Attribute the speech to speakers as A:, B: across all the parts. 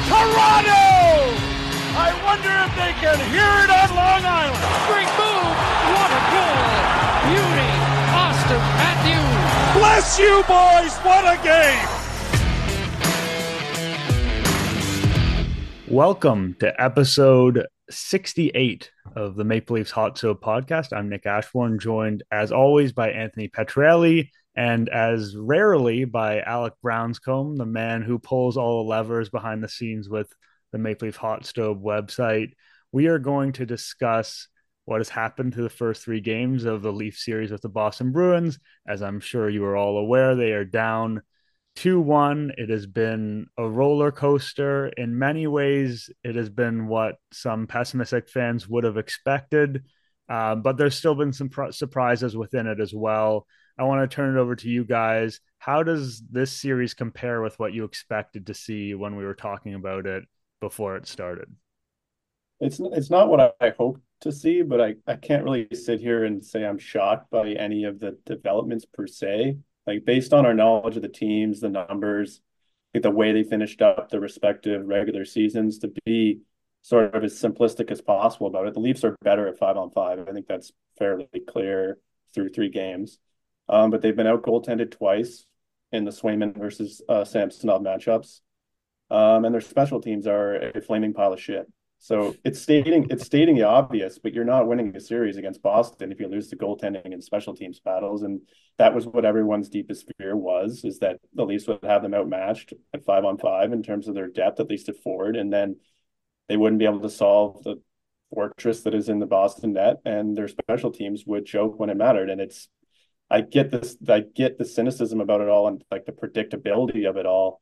A: Toronto! I wonder if they can hear it on Long Island.
B: Great move. What a goal. Beauty. Austin Matthews.
A: Bless you, boys. What a game.
C: Welcome to episode 68 of the Maple Leafs Hot Soap podcast. I'm Nick Ashbourne, joined as always by Anthony Petrelli and as rarely by Alec Brownscombe, the man who pulls all the levers behind the scenes with the Maple Leaf Hot Stove website. We are going to discuss what has happened to the first three games of the Leaf series with the Boston Bruins. As I'm sure you are all aware, they are down 2-1. It has been a roller coaster. In many ways, it has been what some pessimistic fans would have expected, but there's still been some surprises within it as well. I want to turn it over to you guys. How does this series compare with what you expected to see when we were talking about it before it started?
D: It's not what I hoped to see, but I can't really sit here and say I'm shocked by any of the developments per se. Like, based on our knowledge of the teams, the numbers, like the way they finished up the respective regular seasons, to be sort of as simplistic as possible about it, the Leafs are better at 5-on-5. I think that's fairly clear through three games. But they've been out goaltended twice in the Swayman versus Samsonov matchups. And their special teams are a flaming pile of shit. So it's stating the obvious, but you're not winning a series against Boston if you lose the goaltending and special teams battles. And that was what everyone's deepest fear was, is that the Leafs would have them outmatched at 5-on-5 in terms of their depth, at least at forward, and then they wouldn't be able to solve the fortress that is in the Boston net, and their special teams would choke when it mattered. And I get the cynicism about it all and like the predictability of it all.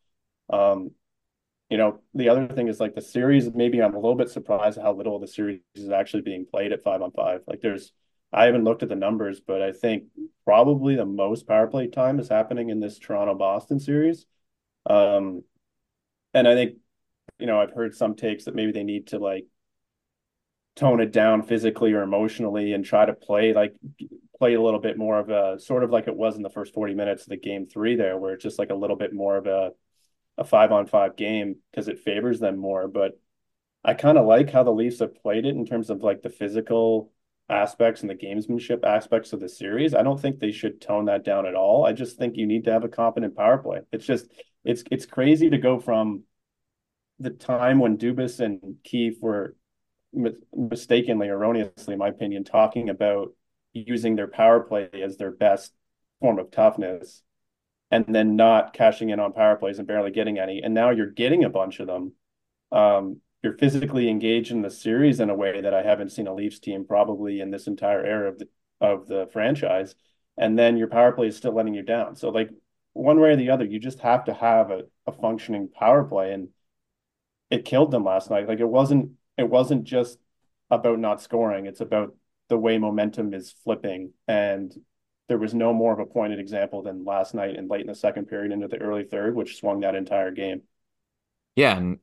D: The other thing is like the series, maybe I'm a little bit surprised at how little of the series is actually being played at 5-on-5. Like I haven't looked at the numbers, but I think probably the most power play time is happening in this Toronto-Boston series. And I think, I've heard some takes that maybe they need to like tone it down physically or emotionally and try to play a little bit more of a sort of like it was in the first 40 minutes of the game three there, where it's just like a little bit more of a 5-on-5 game because it favors them more. But I kind of like how the Leafs have played it in terms of like the physical aspects and the gamesmanship aspects of the series. I don't think they should tone that down at all. I just think you need to have a competent power play. It's crazy to go from the time when Dubas and Keefe were mistakenly, erroneously, in my opinion, talking about using their power play as their best form of toughness, and then not cashing in on power plays and barely getting any. And now you're getting a bunch of them. You're physically engaged in the series in a way that I haven't seen a Leafs team probably in this entire era of the franchise. And then your power play is still letting you down. So like one way or the other, you just have to have a functioning power play. And it killed them last night. Like it wasn't just about not scoring. It's about the way momentum is flipping. And there was no more of a pointed example than last night and late in the second period into the early third, which swung that entire game.
E: Yeah, and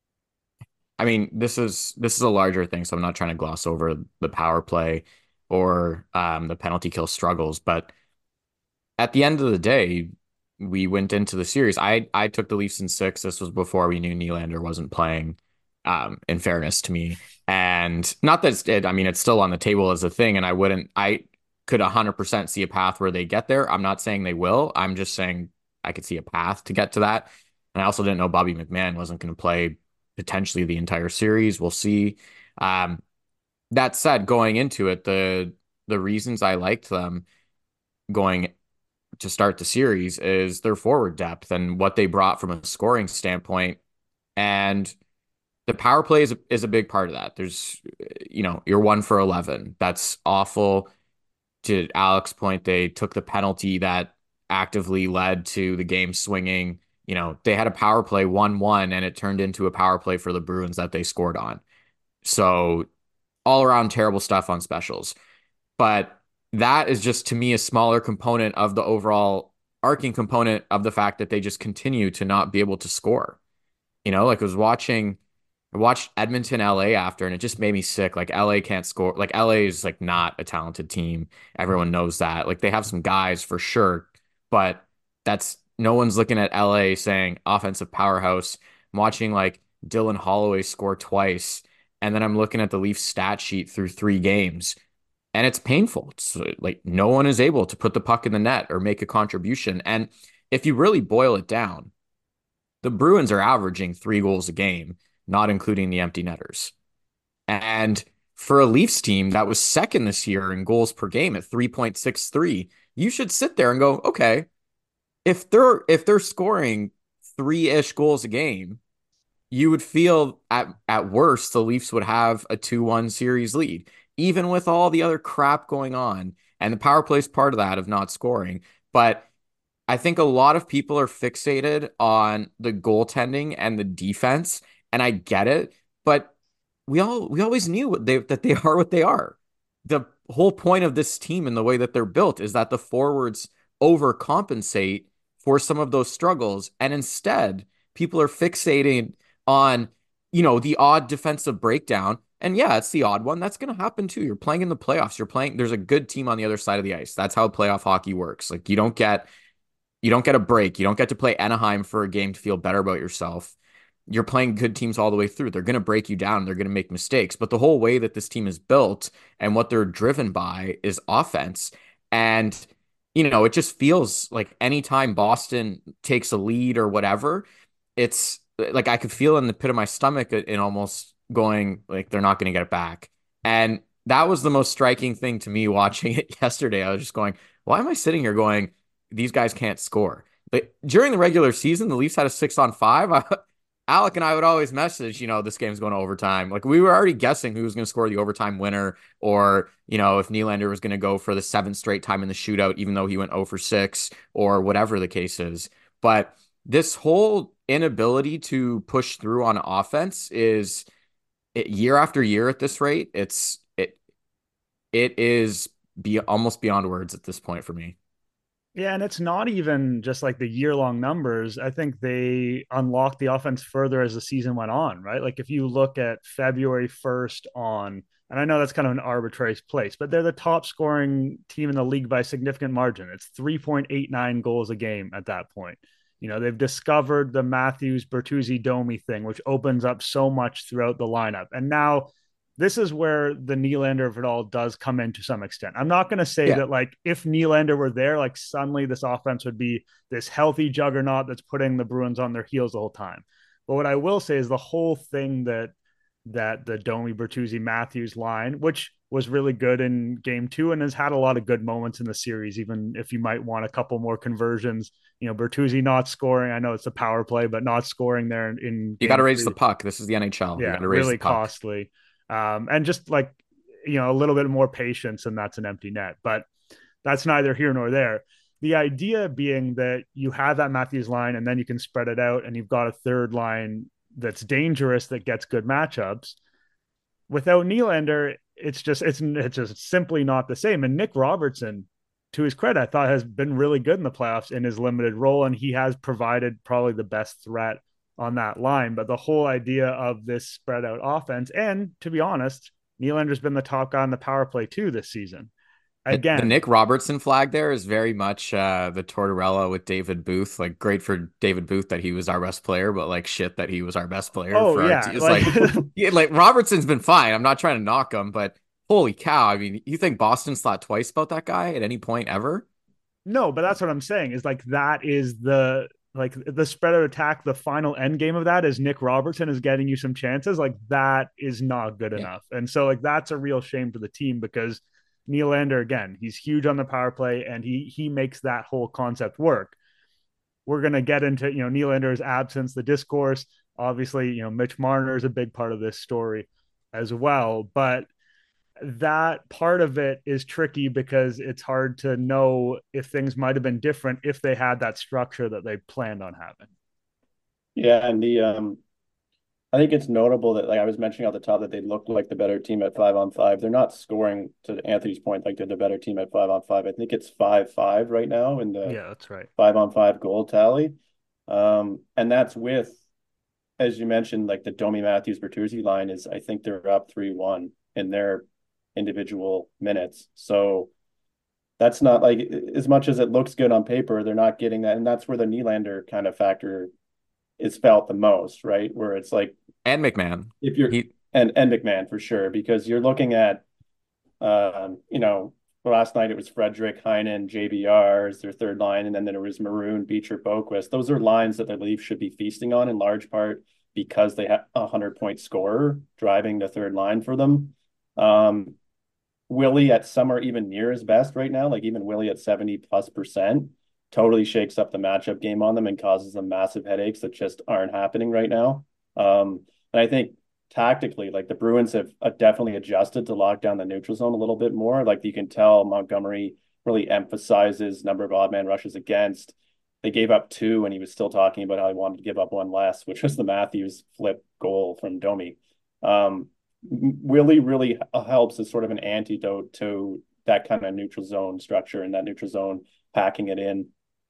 E: I mean this is a larger thing, so I'm not trying to gloss over the power play or the penalty kill struggles, but at the end of the day, we went into the series. I took the Leafs in six. This was before we knew Nylander wasn't playing. In fairness to me, and not that it's still on the table as a thing, and I could 100% see a path where they get there. I'm not saying they will. I'm just saying I could see a path to get to that. And I also didn't know Bobby McMahon wasn't going to play potentially the entire series. We'll see. That said, going into it, the reasons I liked them going to start the series is their forward depth and what they brought from a scoring standpoint. And the power play is a big part of that. There's, you're 1 for 11. That's awful. To Alex's point, they took the penalty that actively led to the game swinging. They had a power play 1-1 and it turned into a power play for the Bruins that they scored on. So all around terrible stuff on specials. But that is just, to me, a smaller component of the overall arcing component of the fact that they just continue to not be able to score. Like I watched Edmonton, LA after, and it just made me sick. Like LA can't score. Like LA is like not a talented team. Everyone knows that. Like they have some guys for sure, but that's no one's looking at LA saying offensive powerhouse. I'm watching like Dylan Holloway score twice, and then I'm looking at the Leafs stat sheet through 3 games, and it's painful. It's like no one is able to put the puck in the net or make a contribution. And if you really boil it down, the Bruins are averaging 3 goals a game, not including the empty netters. And for a Leafs team that was second this year in goals per game at 3.63, you should sit there and go, okay, if they're scoring 3-ish goals a game, you would feel at worst the Leafs would have a 2-1 series lead, even with all the other crap going on. And the power play is part of that of not scoring. But I think a lot of people are fixated on the goaltending and the defense, and I get it, but we always knew that they are what they are. The whole point of this team and the way that they're built is that the forwards overcompensate for some of those struggles, and instead people are fixating on, the odd defensive breakdown. And yeah, it's the odd one. That's going to happen too. You're playing in the playoffs. There's a good team on the other side of the ice. That's how playoff hockey works. Like you don't get a break. You don't get to play Anaheim for a game to feel better about yourself. You're playing good teams all the way through. They're going to break you down. They're going to make mistakes. But the whole way that this team is built and what they're driven by is offense. And, it just feels like anytime Boston takes a lead or whatever, it's like I could feel in the pit of my stomach in almost going like they're not going to get it back. And that was the most striking thing to me watching it yesterday. I was just going, why am I sitting here going, these guys can't score? But during the regular season, the Leafs had a 6-on-5. Alec and I would always message, this game's going to overtime. Like we were already guessing who was going to score the overtime winner, or, if Nylander was going to go for the 7th straight time in the shootout, even though he went 0 for 6 or whatever the case is. But this whole inability to push through on offense is year after year at this rate. It is almost beyond words at this point for me.
C: Yeah, and it's not even just like the year-long numbers. I think they unlocked the offense further as the season went on, right? Like if you look at February 1st on, and I know that's kind of an arbitrary place, but they're the top scoring team in the league by a significant margin. It's 3.89 goals a game at that point. They've discovered the Matthews Bertuzzi Domi thing, which opens up so much throughout the lineup. And now this is where the Nylander of it all does come in to some extent. I'm not going to say
E: Yeah.
C: that like if Nylander were there, like suddenly this offense would be this healthy juggernaut that's putting the Bruins on their heels the whole time. But what I will say is the whole thing that the Domi Bertuzzi Matthews line, which was really good in game 2 and has had a lot of good moments in the series, even if you might want a couple more conversions. Bertuzzi not scoring. I know it's a power play, but not scoring there in
E: You got to
C: game
E: raise
C: 3.
E: the puck. This is the NHL. You
C: Yeah,
E: got to raise the
C: really
E: puck.
C: costly. And just like, a little bit more patience, and that's an empty net. But that's neither here nor there. The idea being that you have that Matthews line and then you can spread it out and you've got a third line that's dangerous that gets good matchups. Without Nylander, it's just simply not the same. And Nick Robertson, to his credit, I thought has been really good in the playoffs in his limited role, and he has provided probably the best threat on that line. But the whole idea of this spread out offense, and to be honest, Nylander's been the top guy on the power play too this season.
E: The
C: Again,
E: Nick Robertson flag there is very much the Tortorella with David Booth. Like great for David Booth that he was our best player, but like shit that he was our best player
C: oh
E: for our
C: yeah,
E: team. It's like, yeah, like Robertson's been fine. I'm not trying to knock him, but holy cow! I mean, you think Boston's thought twice about that guy at any point ever?
C: no, but that's what I'm saying is like that is the spread out attack. The final end game of that is Nick Robertson is getting you some chances. Like that is not good
E: Yeah.
C: enough, and so like that's a real shame for the team because Nylander, again, he's huge on the power play and he makes that whole concept work. We're going to get into, Nylander's absence, the discourse. Obviously, Mitch Marner is a big part of this story as well. But that part of it is tricky because it's hard to know if things might have been different if they had that structure that they planned on having.
D: Yeah, and I think it's notable that, like I was mentioning at the top, that they look like the better team at 5-on-5. They're not scoring, to Anthony's point, like they're the better team at 5-on-5. I think it's 5-5 right now in the
C: Yeah, that's right.
D: 5-on-5 goal tally. And that's with, as you mentioned, like the Domi Matthews Bertuzzi line is, I think they're up 3-1 in their individual minutes. So that's not like, as much as it looks good on paper, they're not getting that. And that's where the Nylander kind of factor is felt the most, right? Where it's like
E: And McMahon.
D: If you're
E: He
D: and McMahon for sure, because you're looking at you know, last night it was Frederick, Heinen, JBR as their third line, and then there was Maroon, Beecher, Boquist. Those are lines that the Leafs should be feasting on in large part because they have a 100-point scorer driving the third line for them. Willie at some are even near his best right now, like even Willie at 70+%, totally shakes up the matchup game on them and causes them massive headaches that just aren't happening right now. And I think tactically, like the Bruins have definitely adjusted to lock down the neutral zone a little bit more. Like you can tell Montgomery really emphasizes number of odd man rushes against. They gave up 2 and he was still talking about how he wanted to give up 1 less, which was the Matthews flip goal from Domi. Willie really helps as sort of an antidote to that kind of neutral zone structure and that neutral zone packing it in.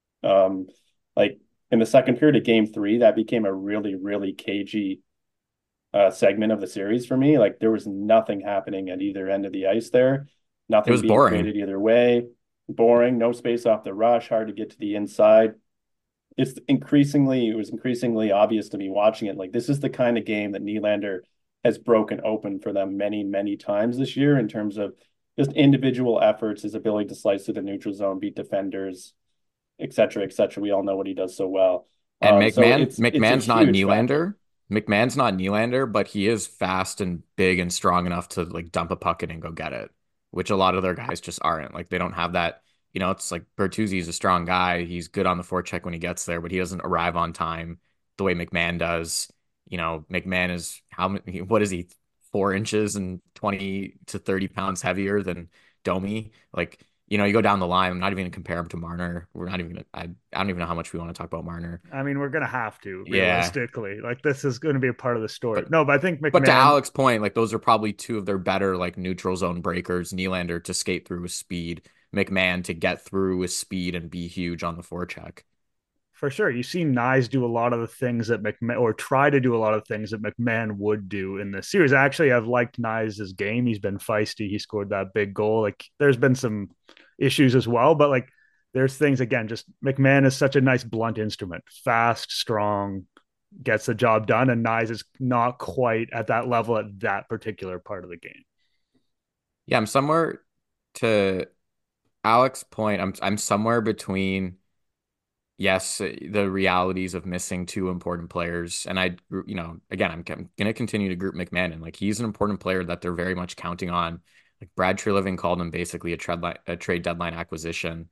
D: Like in the second period of game 3, that became a really, really cagey segment of the series for me. Like there was nothing happening at either end of the ice there. Nothing
E: it was
D: being
E: boring.
D: created either way. Boring, no space off the rush, hard to get to the inside. It was increasingly obvious to me watching it. Like this is the kind of game that Nylander has broken open for them many, many times this year in terms of just individual efforts, his ability to slice through the neutral zone, beat defenders, et cetera, et cetera. We all know what he does so well.
E: And
D: So
E: McMahon's
D: it's a
E: not
D: huge factor.
E: Nylander. McMahon's not Nylander, but he is fast and big and strong enough to like dump a puck in and go get it, which a lot of their guys just aren't. Like they don't have that. It's like Bertuzzi is a strong guy. He's good on the forecheck when he gets there, but he doesn't arrive on time the way McMahon does. McMahon is what is he, 4 inches and 20 to 30 pounds heavier than Domi. Like, you go down the line. I'm not even gonna compare him to Marner. We're not even gonna, I don't even know how much we want to talk about Marner.
C: I mean, we're gonna have to
E: Yeah.
C: realistically. Like this is going to be a part of the story.
E: But
C: No, but I think
E: but to
C: McMahon.
E: Alex's point, like those are probably 2 of their better like neutral zone breakers. Nylander to skate through with speed, McMahon to get through with speed and be huge on the forecheck.
C: For sure. You see Nyes do a lot of the things that McMahon or try to do a lot of things that McMahon would do in this series. Actually, I've liked Nyes' game. He's been feisty. He scored that big goal. Like there's been some issues as well, but like there's things again, just McMahon is such a nice blunt instrument. Fast, strong, gets the job done, and Nyes is not quite at that level at that particular part of the game.
E: Yeah, I'm somewhere to Alex's point. I'm somewhere between yes, the realities of missing 2 important players. And again, I'm going to continue to group McMahon in. Like, he's an important player that they're very much counting on. Like, Brad Treliving called him basically a trade deadline acquisition,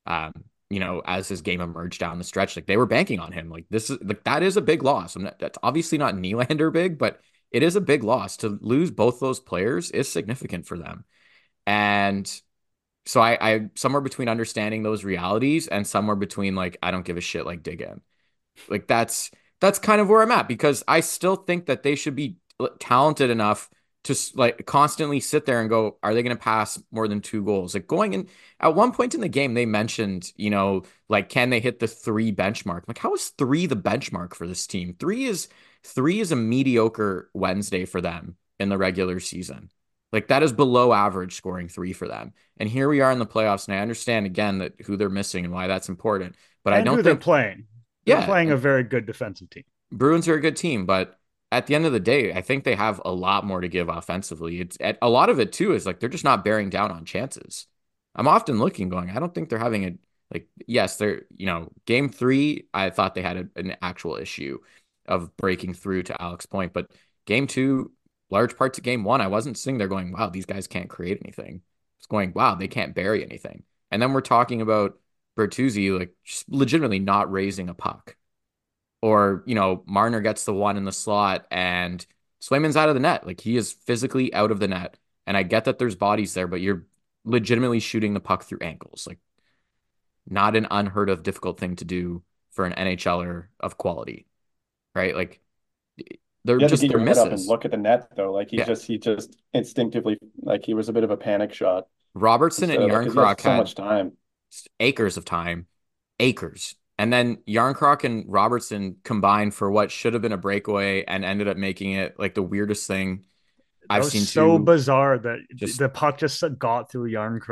E: as his game emerged down the stretch. Like, they were banking on him. Like, that is a big loss. That's obviously not Nylander big, but it is a big loss. To lose both those players is significant for them. And so I somewhere between understanding those realities and somewhere between like I don't give a shit, like dig in. Like that's kind of where I'm at because I still think that they should be talented enough to like constantly sit there and go, are they going to pass more than 2 goals? Like going in at one point in the game, they mentioned, like can they hit the 3 benchmark? Like how is 3 the benchmark for this team? Three is a mediocre Wednesday for them in the regular season. Like that is below average scoring 3 for them. And here we are in the playoffs, and I understand again that who they're missing and why that's important. But I
C: And
E: don't
C: who they're
E: think,
C: playing. They're
E: yeah,
C: playing a very good defensive team.
E: Bruins are a good team, but at the end of the day, I think they have a lot more to give offensively. It's a lot of it too is like they're just not bearing down on chances. I'm often looking, going, I don't think they're having yes, they're, game 3, I thought they had an actual issue of breaking through to Alex's point, but game 2, large parts of game 1, I wasn't sitting there going, wow, these guys can't create anything. It's going, wow, they can't bury anything. And then we're talking about Bertuzzi, like just legitimately not raising a puck. Or, Marner gets the one in the slot and Swayman's out of the net. Like he is physically out of the net. And I get that there's bodies there, but you're legitimately shooting the puck through ankles. Like not an unheard of difficult thing to do for an NHLer of quality, right? Like
D: You have to get
E: they're
D: your head up and
E: misses.
D: look at the net though. Like
E: Yeah.
D: he just instinctively like he was a bit of a panic shot
E: Robertson
D: instead
E: and
D: of like because he has
E: Yarncroc
D: so
E: had
D: much time.
E: acres of time, acres. And then Yarncroc and Robertson combined for what should have been a breakaway and ended up making it like the weirdest thing
C: That
E: I've
C: was
E: seen
C: so
E: too.
C: bizarre that
E: Just
C: the puck just got through Yarncroke.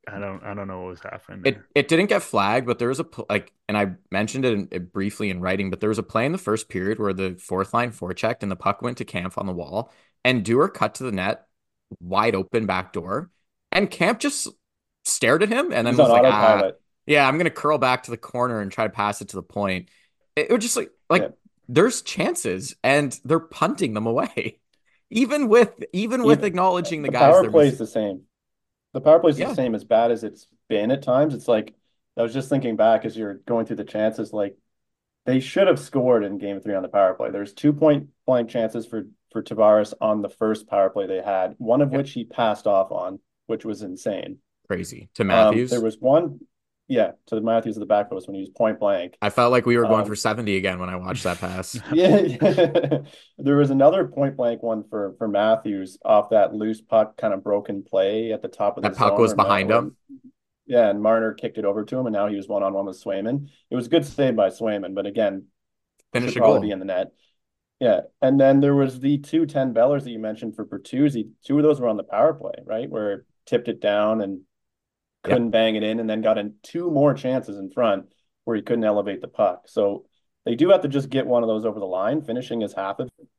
C: I don't know what was happening
E: It
C: there.
E: it didn't get flagged, but there was and I mentioned it briefly in writing, but there was a play in the first period where the fourth line forechecked and the puck went to Camp on the wall, and Dewar cut to the net, wide open back door, and Camp just stared at him and then
D: He's
E: was
D: on
E: like,
D: autopilot.
E: yeah, I'm gonna curl back to the corner and try to pass it to the point. It was just
D: Yeah.
E: there's chances and they're punting them away, even with
D: Even
E: acknowledging the
D: the
E: guys
D: power
E: they're
D: play is
E: missing.
D: the same. The power play is the
E: Yeah,
D: same as bad as it's been at times. It's like I was just thinking back as you're going through the chances, like they should have scored in game three on the power play. There's 2 point blank chances for Tavares on the first power play they had, one of
E: yeah,
D: which he passed off on, which was insane.
E: crazy to
D: There
E: Matthews.
D: was one, yeah, to Matthews at the back post when he was point blank.
E: I felt like we were going for
D: Um,
E: 70 again when I watched that pass.
D: yeah, there was another point blank one for Matthews off that loose puck, kind of broken play at the top of the
E: That puck
D: zone
E: was
D: where
E: behind
D: where
E: him.
D: yeah, and Marner kicked it over to him, and now he was one-on-one with Swayman. It was a good save by Swayman, but again,
E: Finish
D: should
E: a
D: probably be
E: goal.
D: in the net. Yeah, and then there was the 2 10 bellers that you mentioned for Bertuzzi. Two of those were on the power play, right? Where tipped it down and
E: Yeah.
D: couldn't bang it in, and then got in two more chances in front where he couldn't elevate the puck. So they do have to just get one of those over the line. Finishing is half of it.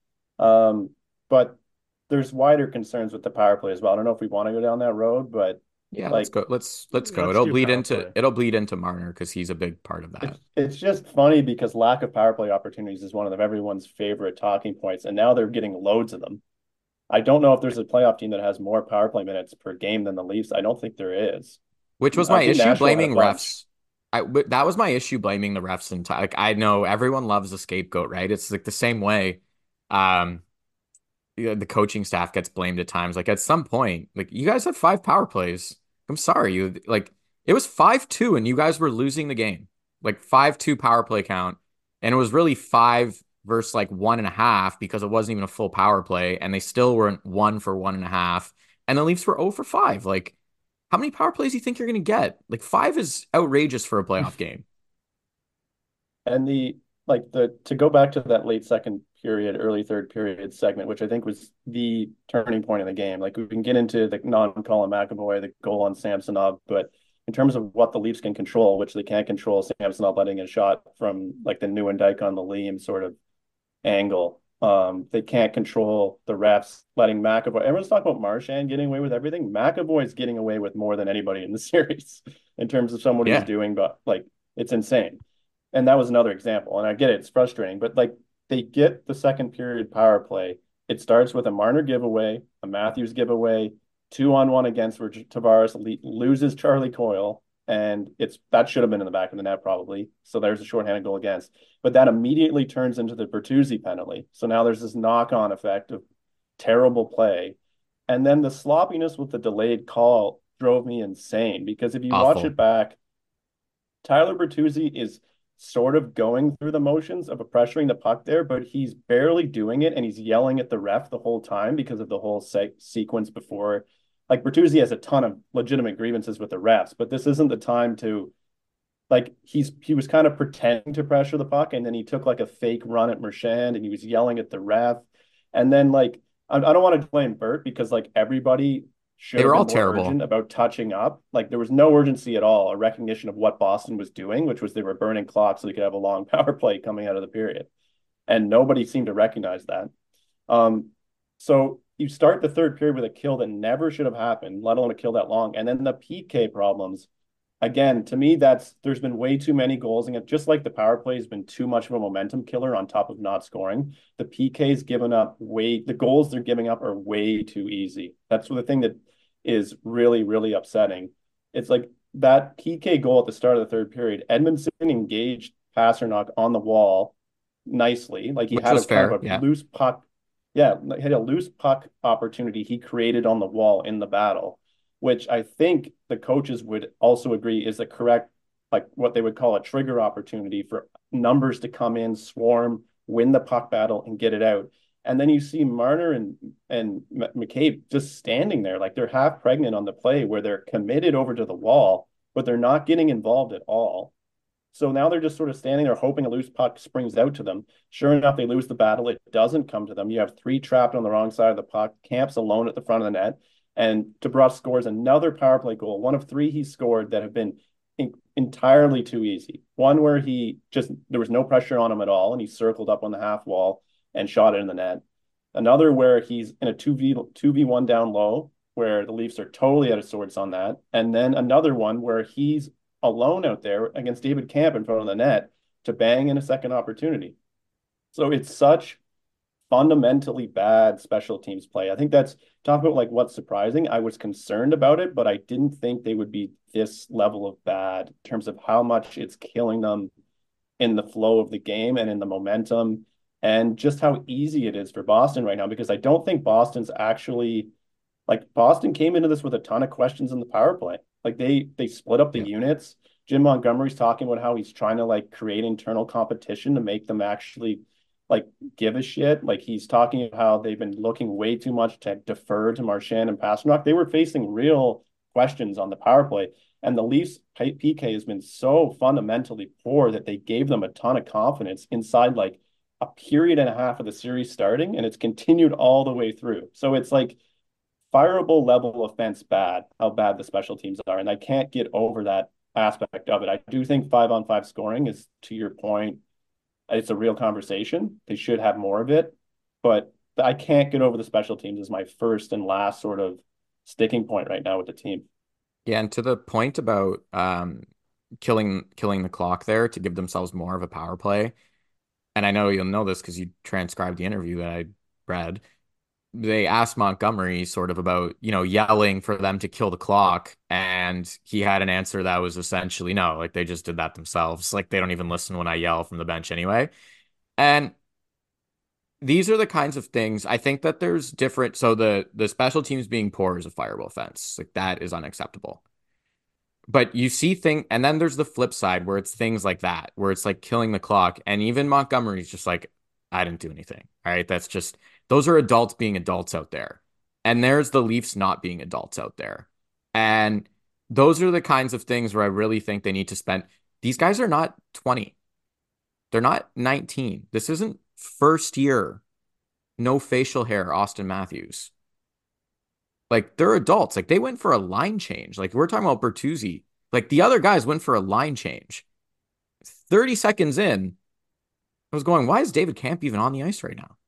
D: But there's wider concerns with the power play as well. I don't know if we want to go down that road, but
E: Yeah, let's
D: like
E: go. Let's go.
C: Let's do power play.
E: It'll bleed into Marner because he's a big part of that.
D: it's just funny because lack of power play opportunities is one of everyone's favorite talking points, and now they're getting loads of them. I don't know if there's a playoff team that has more power play minutes per game than the Leafs. I don't think there is.
E: Which was
D: I
E: my
D: think
E: issue
D: Nashville had a
E: blaming
D: bunch.
E: refs. That was my issue blaming the refs and like I know everyone loves a scapegoat, right? It's like the same way um the coaching staff gets blamed at times. Like at some point, like you guys had five power plays. I'm sorry, you like it was 5-2 and you guys were losing the game. Like 5-2 power play count. And it was really five versus like 1.5 because it wasn't even a full power play, and they still weren't 1 for 1.5. And the Leafs were 0 for 5. Like how many power plays do you think you're going to get? Like five is outrageous for a playoff game.
D: And the to go back to that late second period, early third period segment, which I think was the turning point in the game. Like we can get into the non-call on McAvoy, the goal on Samsonov, but in terms of what the Leafs can control, which they can't control, Samsonov letting a shot from like the new and Dyke on the Liam sort of angle. They can't control the refs letting McAvoy. Everyone's talking about Marchand getting away with everything. McAvoy's getting away with more than anybody in the series in terms of what he's
E: Yeah.
D: doing, but like it's insane. And that was another example. And I get it, it's frustrating, but like they get the second period power play. It starts with a Marner giveaway, a Matthews giveaway, 2-on-1 against where Tavares loses Charlie Coyle, and that should have been in the back of the net probably. So there's a shorthanded goal against, but that immediately turns into the Bertuzzi penalty. So now there's this knock-on effect of terrible play, and then the sloppiness with the delayed call drove me insane because if you watch
E: Awful.
D: it back, Tyler Bertuzzi is sort of going through the motions of pressuring the puck there, but he's barely doing it, and he's yelling at the ref the whole time because of the whole sequence before. Like Bertuzzi has a ton of legitimate grievances with the refs, but this isn't the time to like he was kind of pretending to pressure the puck, and then he took like a fake run at Marchand, and he was yelling at the ref, and then like I don't want to blame Bert because like everybody should
E: They
D: have
E: were all
D: been more
E: terrible.
D: urgent about touching up. Like there was no urgency at all, a recognition of what Boston was doing, which was they were burning clock so they could have a long power play coming out of the period, and nobody seemed to recognize that. Um, so you start the third period with a kill that never should have happened, let alone a kill that long, and then the PK problems. Again, to me, there's been way too many goals, and just like the power play has been too much of a momentum killer on top of not scoring. The PK's given up the goals they're giving up are way too easy. That's the thing that is really, really upsetting. It's like that PK goal at the start of the third period. Edmondson engaged Pasternak on the wall nicely. Like he
E: Which
D: had
E: was
D: a kind
E: fair.
D: of a
E: Yeah.
D: loose puck. Yeah, he had a loose puck opportunity he created on the wall in the battle, which I think the coaches would also agree is the correct, like what they would call a trigger opportunity for numbers to come in, swarm, win the puck battle, and get it out. And then you see Marner and McCabe just standing there like they're half pregnant on the play where they're committed over to the wall, but they're not getting involved at all. So now they're just sort of standing there hoping a loose puck springs out to them. Sure enough, they lose the battle. It doesn't come to them. You have three trapped on the wrong side of the puck. Camp's alone at the front of the net. And DeBrusk scores another power play goal, one of three he scored that have been entirely too easy. One where there was no pressure on him at all, and he circled up on the half wall and shot it in the net. Another where he's in a 2v1 down low, where the Leafs are totally out of sorts on that. And then another one where he's alone out there against David Kampf in front of the net to bang in a second opportunity. So it's such fundamentally bad special teams play. I think that's talking about like what's surprising. I was concerned about it, but I didn't think they would be this level of bad in terms of how much it's killing them in the flow of the game and in the momentum, and just how easy it is for Boston right now, because I don't think Boston's actually like Boston came into this with a ton of questions in the power play. Like they split up the units. Jim Montgomery's talking about how he's trying to like create internal competition to make them actually like give a shit. Like he's talking about how they've been looking way too much to defer to Marchand and Pastrnak. They were facing real questions on the power play. And the Leafs PK has been so fundamentally poor that they gave them a ton of confidence inside like a period and a half of the series starting, and it's continued all the way through. So it's like fireable level offense bad, how bad the special teams are. And I can't get over that aspect of it. I do think 5-on-5 scoring is, to your point, it's a real conversation. They should have more of it, but I can't get over the special teams as my first and last sort of sticking point right now with the team.
E: Yeah, and to the point about killing the clock there to give themselves more of a power play, and I know you'll know this because you transcribed the interview that I read. They asked Montgomery sort of about, yelling for them to kill the clock, and he had an answer that was essentially no, like they just did that themselves. Like they don't even listen when I yell from the bench anyway. And these are the kinds of things I think that there's different. So the special teams being poor is a fireable offense. Like that is unacceptable. But you see and then there's the flip side where it's things like that, where it's like killing the clock. And even Montgomery's just like, I didn't do anything. All right. Those are adults being adults out there. And there's the Leafs not being adults out there. And those are the kinds of things where I really think they need to spend. These guys are not 20. They're not 19. This isn't first year, no facial hair, Austin Matthews. Like they're adults. Like they went for a line change. Like we're talking about Bertuzzi. Like the other guys went for a line change. 30 seconds in, I was going, why is David Kampf even on the ice right now?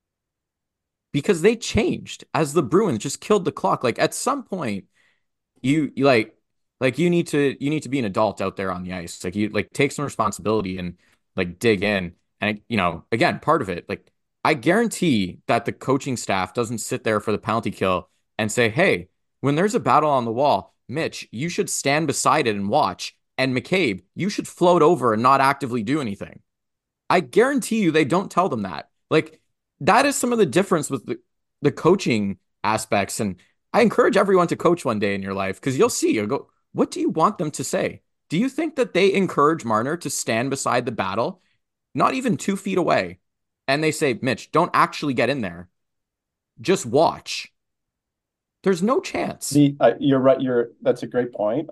E: Because they changed as the Bruins just killed the clock. Like at some point, you need to be an adult out there on the ice. Like you like take some responsibility and like dig in. And again, part of it, like I guarantee that the coaching staff doesn't sit there for the penalty kill and say, hey, when there's a battle on the wall, Mitch, you should stand beside it and watch. And McCabe, you should float over and not actively do anything. I guarantee you they don't tell them that. Like that is some of the difference with the coaching aspects. And I encourage everyone to coach one day in your life because you'll go, what do you want them to say? Do you think that they encourage Marner to stand beside the battle, not even 2 feet away? And they say, Mitch, don't actually get in there. Just watch. There's no chance.
D: You're right. That's a great point,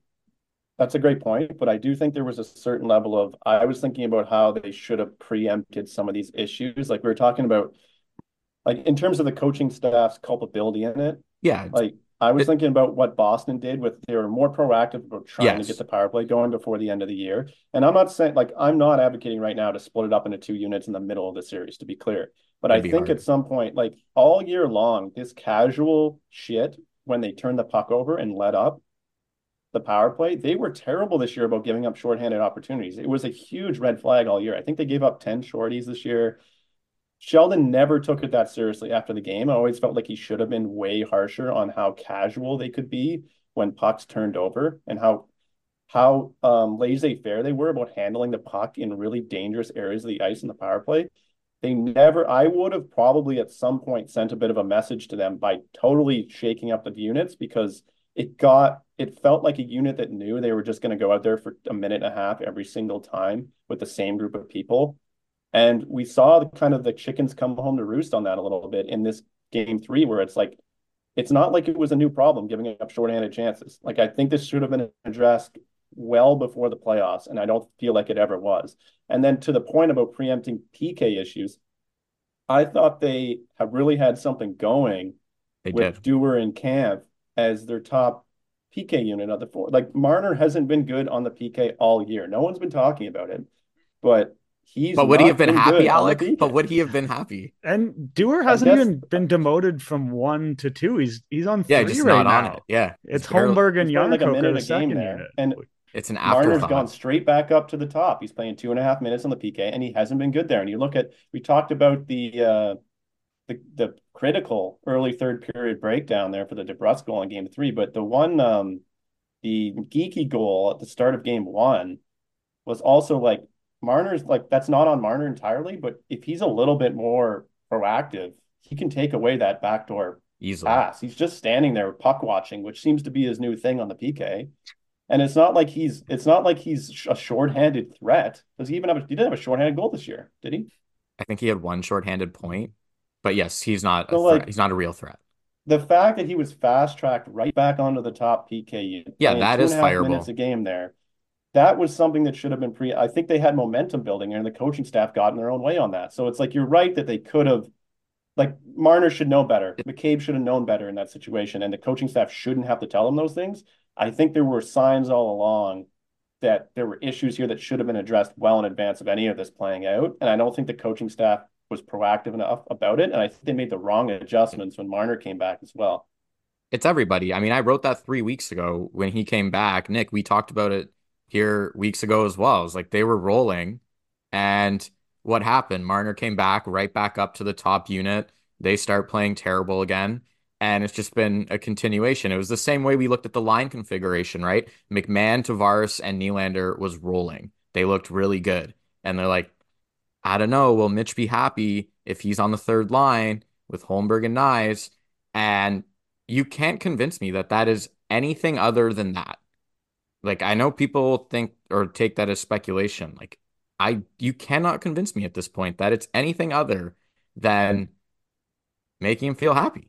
D: but I do think there was a certain level of, I was thinking about how they should have preempted some of these issues. Like we were talking about, like in terms of the coaching staff's culpability in it.
E: Yeah.
D: Like I was thinking about what Boston did they were more proactive about trying to get the power play going before the end of the year. And I'm not saying, like, I'm not advocating right now to split it up into 2 units in the middle of the series, to be clear. But I think at some point, like all year long, this casual shit, when they turned the puck over and let up the power play, they were terrible this year about giving up shorthanded opportunities. It was a huge red flag all year. I think they gave up 10 shorties this year. Sheldon never took it that seriously after the game. I always felt like he should have been way harsher on how casual they could be when pucks turned over and how laissez-faire they were about handling the puck in really dangerous areas of the ice in the power play. I would have probably at some point sent a bit of a message to them by totally shaking up the units, because it felt like a unit that knew they were just going to go out there for a minute and a half every single time with the same group of people. And we saw the chickens come home to roost on that a little bit in this game 3, where it's like, it's not like it was a new problem giving up shorthanded chances. Like, I think this should have been addressed well before the playoffs, and I don't feel like it ever was. And then to the point about preempting PK issues, I thought they have really had something going
E: They
D: with
E: did.
D: Dewar and Camp as their top PK unit of the four. Like Marner hasn't been good on the PK all year. No one's been talking about it, but he's
E: But would he have
D: not
E: been
D: been
E: happy,
D: good on the
E: Alec? But
D: PK.
E: would he have been happy?
C: And Dewar
D: I
C: hasn't
D: guess
C: even been demoted from 1 to 2. He's on
E: Yeah,
C: 3
E: just
C: right
E: not on
C: now.
E: it. Yeah, he's
C: It's
E: barely.
C: Holmberg and
D: he's playing like a
C: Yarncroker,
D: minute
C: the
D: a game
C: second
D: there,
C: unit.
D: and
E: It's an
D: Marner's gone
E: afterthought.
D: straight back up to the top. He's playing 2.5 minutes on the PK, and he hasn't been good there. And you look at, we talked about the critical early third period breakdown there for the DeBrusque goal in game 3, but the Geeky goal at the start of game 1 was also like Marner's, like that's not on Marner entirely, but if he's a little bit more proactive, he can take away that backdoor
E: Easily.
D: pass. He's just standing there puck watching, which seems to be his new thing on the PK. And it's not like he's a shorthanded threat. Does he even have he didn't have a shorthanded goal this year, did he?
E: I think he had one shorthanded point, but yes, he's not a
D: So
E: threat.
D: like
E: He's not a real threat.
D: the fact that he was fast tracked right back onto the top PK unit,
E: Yeah,
D: playing
E: that
D: two and
E: is
D: a half minutes
E: fireable.
D: a game there, that was something that should have been I think they had momentum building and the coaching staff got in their own way on that. So it's like you're right that they could have, like Marner should know better. McCabe should have known better in that situation, and the coaching staff shouldn't have to tell him those things. I think there were signs all along that there were issues here that should have been addressed well in advance of any of this playing out. And I don't think the coaching staff was proactive enough about it. And I think they made the wrong adjustments when Marner came back as well.
E: It's everybody. I mean, I wrote that 3 weeks ago when he came back. Nick, we talked about it here weeks ago as well. It was like they were rolling. And what happened? Marner came back right back up to the top unit. They start playing terrible again. And it's just been a continuation. It was the same way we looked at the line configuration, right? McMahon, Tavares, and Nylander was rolling. They looked really good. And they're like, I don't know, will Mitch be happy if he's on the third line with Holmberg and Nyes? And you can't convince me that that is anything other than that. Like, I know people think or take that as speculation. Like, you cannot convince me at this point that it's anything other than making him feel happy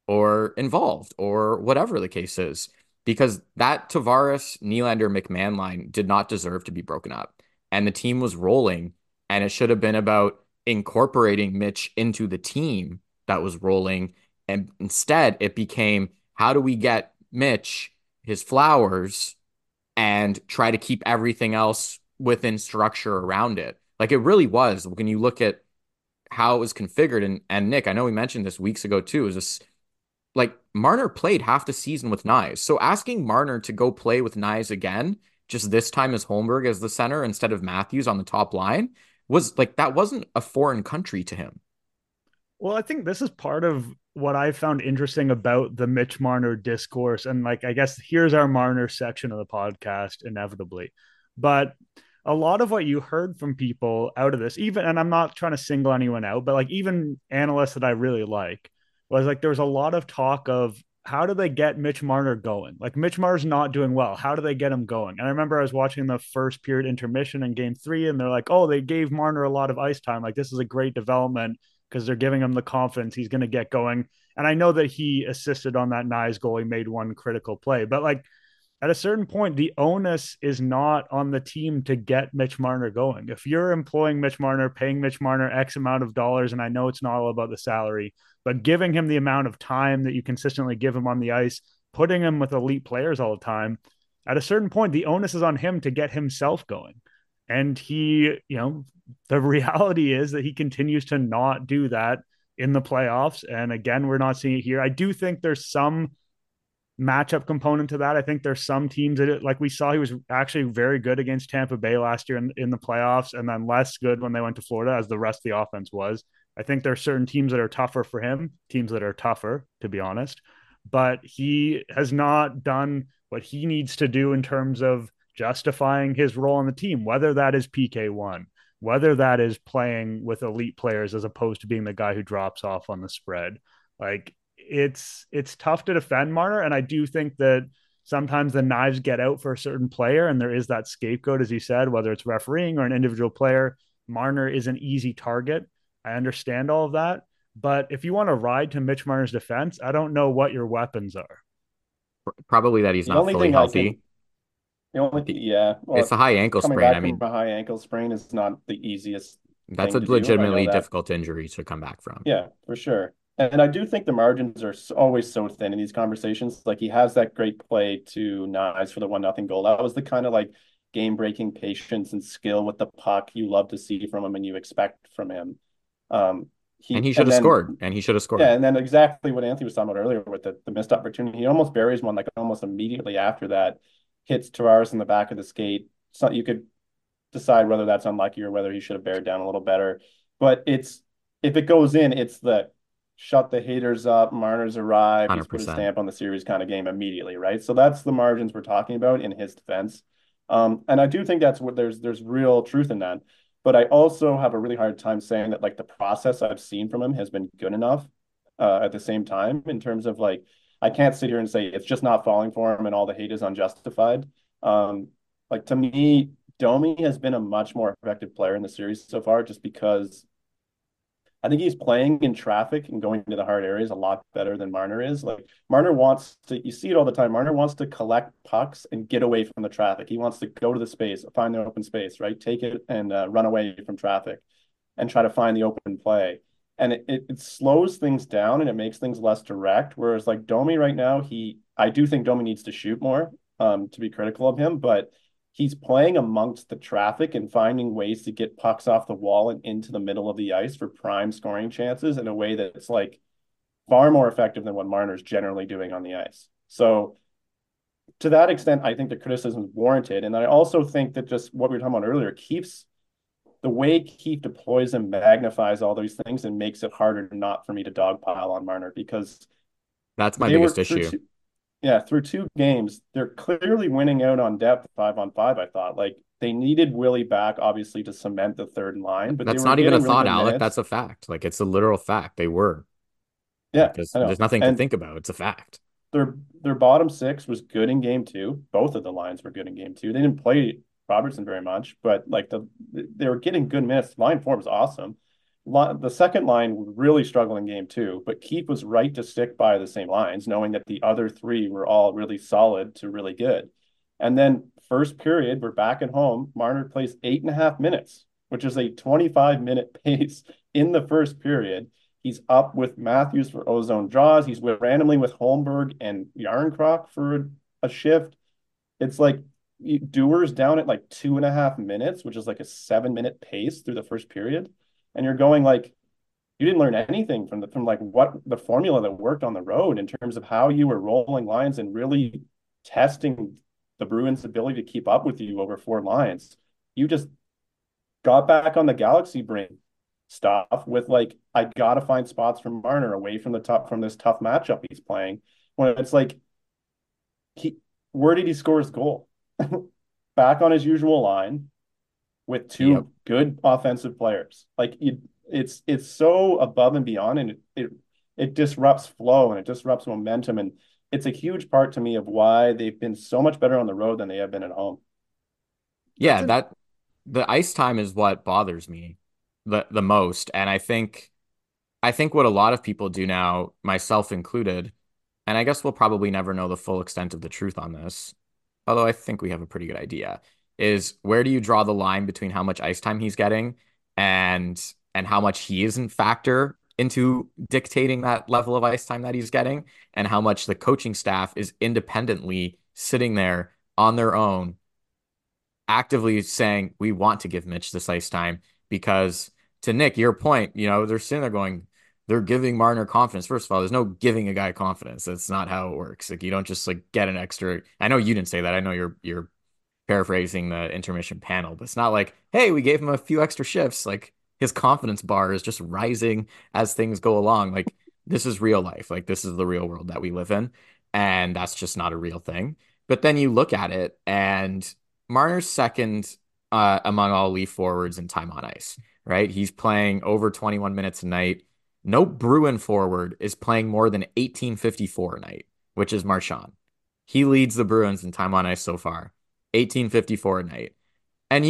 E: or involved or whatever the case is. Because that Tavares, Nylander, McMahon line did not deserve to be broken up. And the team was rolling, and it should have been about incorporating Mitch into the team that was rolling. And instead, it became how do we get Mitch his flowers and try to keep everything else within structure around it. Like it really was when you look at how it was configured. And Nick, I know we mentioned this weeks ago too, is this like Marner played half the season with Nyes. So asking Marner to go play with Nyes again, just this time as Holmberg as the center instead of Matthews on the top line, was like that wasn't a foreign country to him.
C: Well, I think this is part of what I found interesting about the Mitch Marner discourse. And like, I guess here's our Marner section of the podcast, inevitably. But a lot of what you heard from people out of this, even, and I'm not trying to single anyone out, but like even analysts that I really like, was like there was a lot of talk of how do they get Mitch Marner going? Like Mitch Marner's not doing well. How do they get him going? And I remember I was watching the first period intermission in game 3, and they're like, oh, they gave Marner a lot of ice time. Like this is a great development because they're giving him the confidence he's going to get going. And I know that he assisted on that Nyes goal. He made one critical play, but like at a certain point, the onus is not on the team to get Mitch Marner going. If you're employing Mitch Marner, paying Mitch Marner X amount of dollars, and I know it's not all about the salary, but giving him the amount of time that you consistently give him on the ice, putting him with elite players all the time, at a certain point, the onus is on him to get himself going. And he, the reality is that he continues to not do that in the playoffs. And again, we're not seeing it here. I do think there's some matchup component to that. I think there's some teams that, like we saw, he was actually very good against Tampa Bay last year in the playoffs, and then less good when they went to Florida, as the rest of the offense was. I think there are certain teams that are tougher for him, teams that are tougher, to be honest. But he has not done what he needs to do in terms of justifying his role on the team, whether that is PK1, whether that is playing with elite players as opposed to being the guy who drops off on the spread. Like it's tough to defend Marner, and I do think that sometimes the knives get out for a certain player, and there is that scapegoat, as you said, whether it's refereeing or an individual player. Marner is an easy target. I understand all of that, but if you want to ride to Mitch Marner's defense, I don't know what your weapons are.
E: Probably that he's
D: The
E: not
D: only
E: fully
D: thing I can,
E: healthy.
D: the only, yeah,
E: It's
D: well,
E: a high ankle
D: coming
E: sprain. I
D: back from
E: mean,
D: a high ankle sprain is not the easiest
E: that's a
D: thing to do. I know
E: legitimately
D: that.
E: difficult injury to come back from.
D: Yeah, for sure. And I do think the margins are always so thin in these conversations. Like he has that great play to Nice for the 1-0 goal. That was the kind of like game-breaking patience and skill with the puck you love to see from him and you expect from him. Um,
E: And
D: he
E: he should
D: and
E: have
D: then
E: scored. And he should have
D: Yeah,
E: scored.
D: and then exactly what Anthony was talking about earlier with the missed opportunity. He almost buries one like almost immediately after that, hits Tavares in the back of the skate. So you could decide whether that's unlucky or whether he should have bared down a little better. But it's if it goes in, it's the shut the haters up, Marner's arrived, he's put a
E: 100%.
D: stamp on the series kind of game immediately, right? So that's the margins we're talking about in his defense. And I do think that's what there's real truth in that. But I also have a really hard time saying that like the process I've seen from him has been good enough at the same time in terms of like I can't sit here and say it's just not falling for him and all the hate is unjustified. Like to me, Domi has been a much more effective player in the series so far, just because I think he's playing in traffic and going into the hard areas a lot better than Marner is. Like Marner wants to, you see it all the time. Marner wants to collect pucks and get away from the traffic. He wants to go to the space, find the open space, right? Take it and run away from traffic and try to find the open play. And it slows things down and it makes things less direct. Whereas like Domi right now, I do think Domi needs to shoot more to be critical of him, but he's playing amongst the traffic and finding ways to get pucks off the wall and into the middle of the ice for prime scoring chances in a way that's like far more effective than what Marner's generally doing on the ice. So to that extent, I think the criticism is warranted. And I also think that just what we were talking about earlier keeps the way Keefe deploys and magnifies all these things and makes it harder not for me to dogpile on Marner because
E: That's my
D: they were
E: biggest issue.
D: through two games, they're clearly winning out on depth 5-on-5, I thought. Like they needed Willie back, obviously, to cement the third line, but they
E: That's
D: were
E: not even a
D: getting really
E: thought,
D: good
E: Alec.
D: minutes.
E: That's a fact. Like it's a literal fact. They were. Like
D: Yeah, I
E: there's
D: know.
E: nothing to
D: And
E: think about. It's a fact.
D: their bottom six was good in game two. Both of the lines were good in game two. They didn't play Robertson very much, but like they were getting good minutes. Line four was awesome. The second line would really struggle in game two, but Keefe was right to stick by the same lines, knowing that the other three were all really solid to really good. And then first period, we're back at home. Marner plays 8.5 minutes, which is a 25-minute pace in the first period. He's up with Matthews for ozone draws. He's randomly with Holmberg and Yarncroc for a shift. It's like Dewar's down at like 2.5 minutes, which is like a 7-minute pace through the first period. And you're going like, you didn't learn anything from like what the formula that worked on the road in terms of how you were rolling lines and really testing the Bruins' ability to keep up with you over four lines. You just got back on the Galaxy brain stuff with like, I gotta find spots from Marner away from this tough matchup he's playing. When it's like he where did he score his goal? Back on his usual line with
E: Yep.
D: two good offensive players. Like it's so above and beyond, and it disrupts flow and it disrupts momentum, and it's a huge part to me of why they've been so much better on the road than they have been at home.
C: That's
E: Yeah, that the ice time is what bothers me the most. And I think what a lot of people do now, myself included, and I guess we'll probably never know the full extent of the truth on this, although I think we have a pretty good idea, is where do you draw the line between how much ice time he's getting and how much he is in factor into dictating that level of ice time that he's getting, and how much the coaching staff is independently sitting there on their own actively saying we want to give Mitch this ice time because to Nick, your point, they're sitting there going, they're giving Marner confidence. First of all, there's no giving a guy confidence. That's not how it works. Like you don't just like get an extra. I know you didn't say that. I know you're paraphrasing the intermission panel, but it's not like, hey, we gave him a few extra shifts. Like his confidence bar is just rising as things go along. Like this is real life. Like this is the real world that we live in. And that's just not a real thing. But then you look at it and Marner's second among all Leaf forwards in time on ice, right? He's playing over 21 minutes a night. No Bruin forward is playing more than 18:54 a night, which is Marchand. He leads the Bruins in time on ice so far, 18:54 a night. And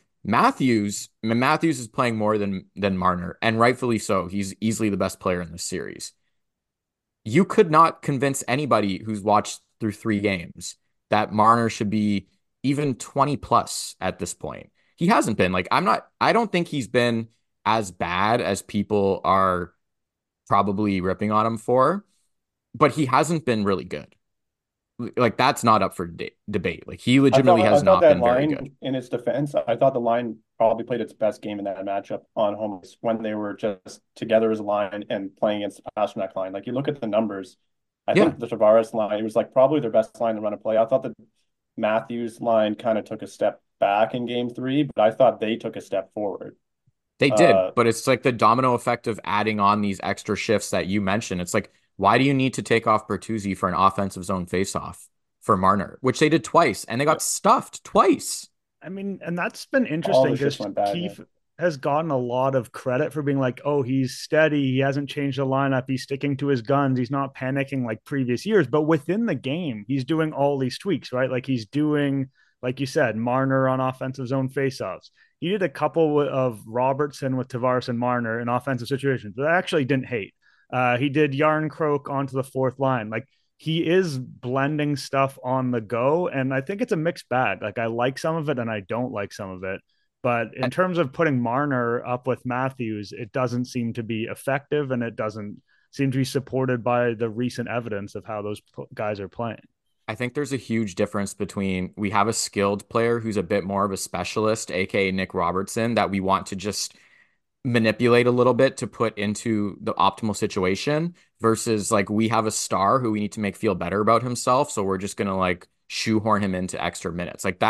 E: Matthews is playing more than Marner, and rightfully so. He's easily the best player in this series. You could not convince anybody who's watched through three games that Marner should be even 20 plus at this point. He hasn't been like, I don't think he's been as bad as people are probably ripping on him for, but he hasn't been really good. Like that's not up for debate. Like he legitimately
D: I
E: has
D: thought
E: not
D: that
E: been very good.
D: line in its defense, I thought the line probably played its best game in that matchup on home ice when they were just together as a line and playing against the Pastrnak line. Like you look at the numbers, I
E: Yeah,
D: think the Tavares line, it was like probably their best line to run a play. I thought the Matthews line kind of took a step back in game three, but I thought they took a step forward.
E: they did,
D: Uh,
E: but it's like the domino effect of adding on these extra shifts that you mentioned. It's like, why do you need to take off Bertuzzi for an offensive zone faceoff for Marner, which they did twice and they got stuffed twice?
C: I mean, and that's been
D: all
C: interesting
D: the shifts
C: because
D: went bad. Yeah.
C: Keefe has gotten a lot of credit for being like, oh, he's steady. He hasn't changed the lineup. He's sticking to his guns. He's not panicking like previous years. But within the game, he's doing all these tweaks, right? Like he's doing, like you said, Marner on offensive zone faceoffs. He did a couple of Robertson with Tavares and Marner in offensive situations that I actually didn't hate. He did Yarn Croak onto the fourth line. Like he is blending stuff on the go, and I think it's a mixed bag. Like I like some of it and I don't like some of it. But in terms of putting Marner up with Matthews, it doesn't seem to be effective, and it doesn't seem to be supported by the recent evidence of how those guys are playing.
E: I think there's a huge difference between we have a skilled player who's a bit more of a specialist, aka Nick Robertson, that we want to just manipulate a little bit to put into the optimal situation versus like we have a star who we need to make feel better about himself. So we're just gonna like shoehorn him into extra minutes. Like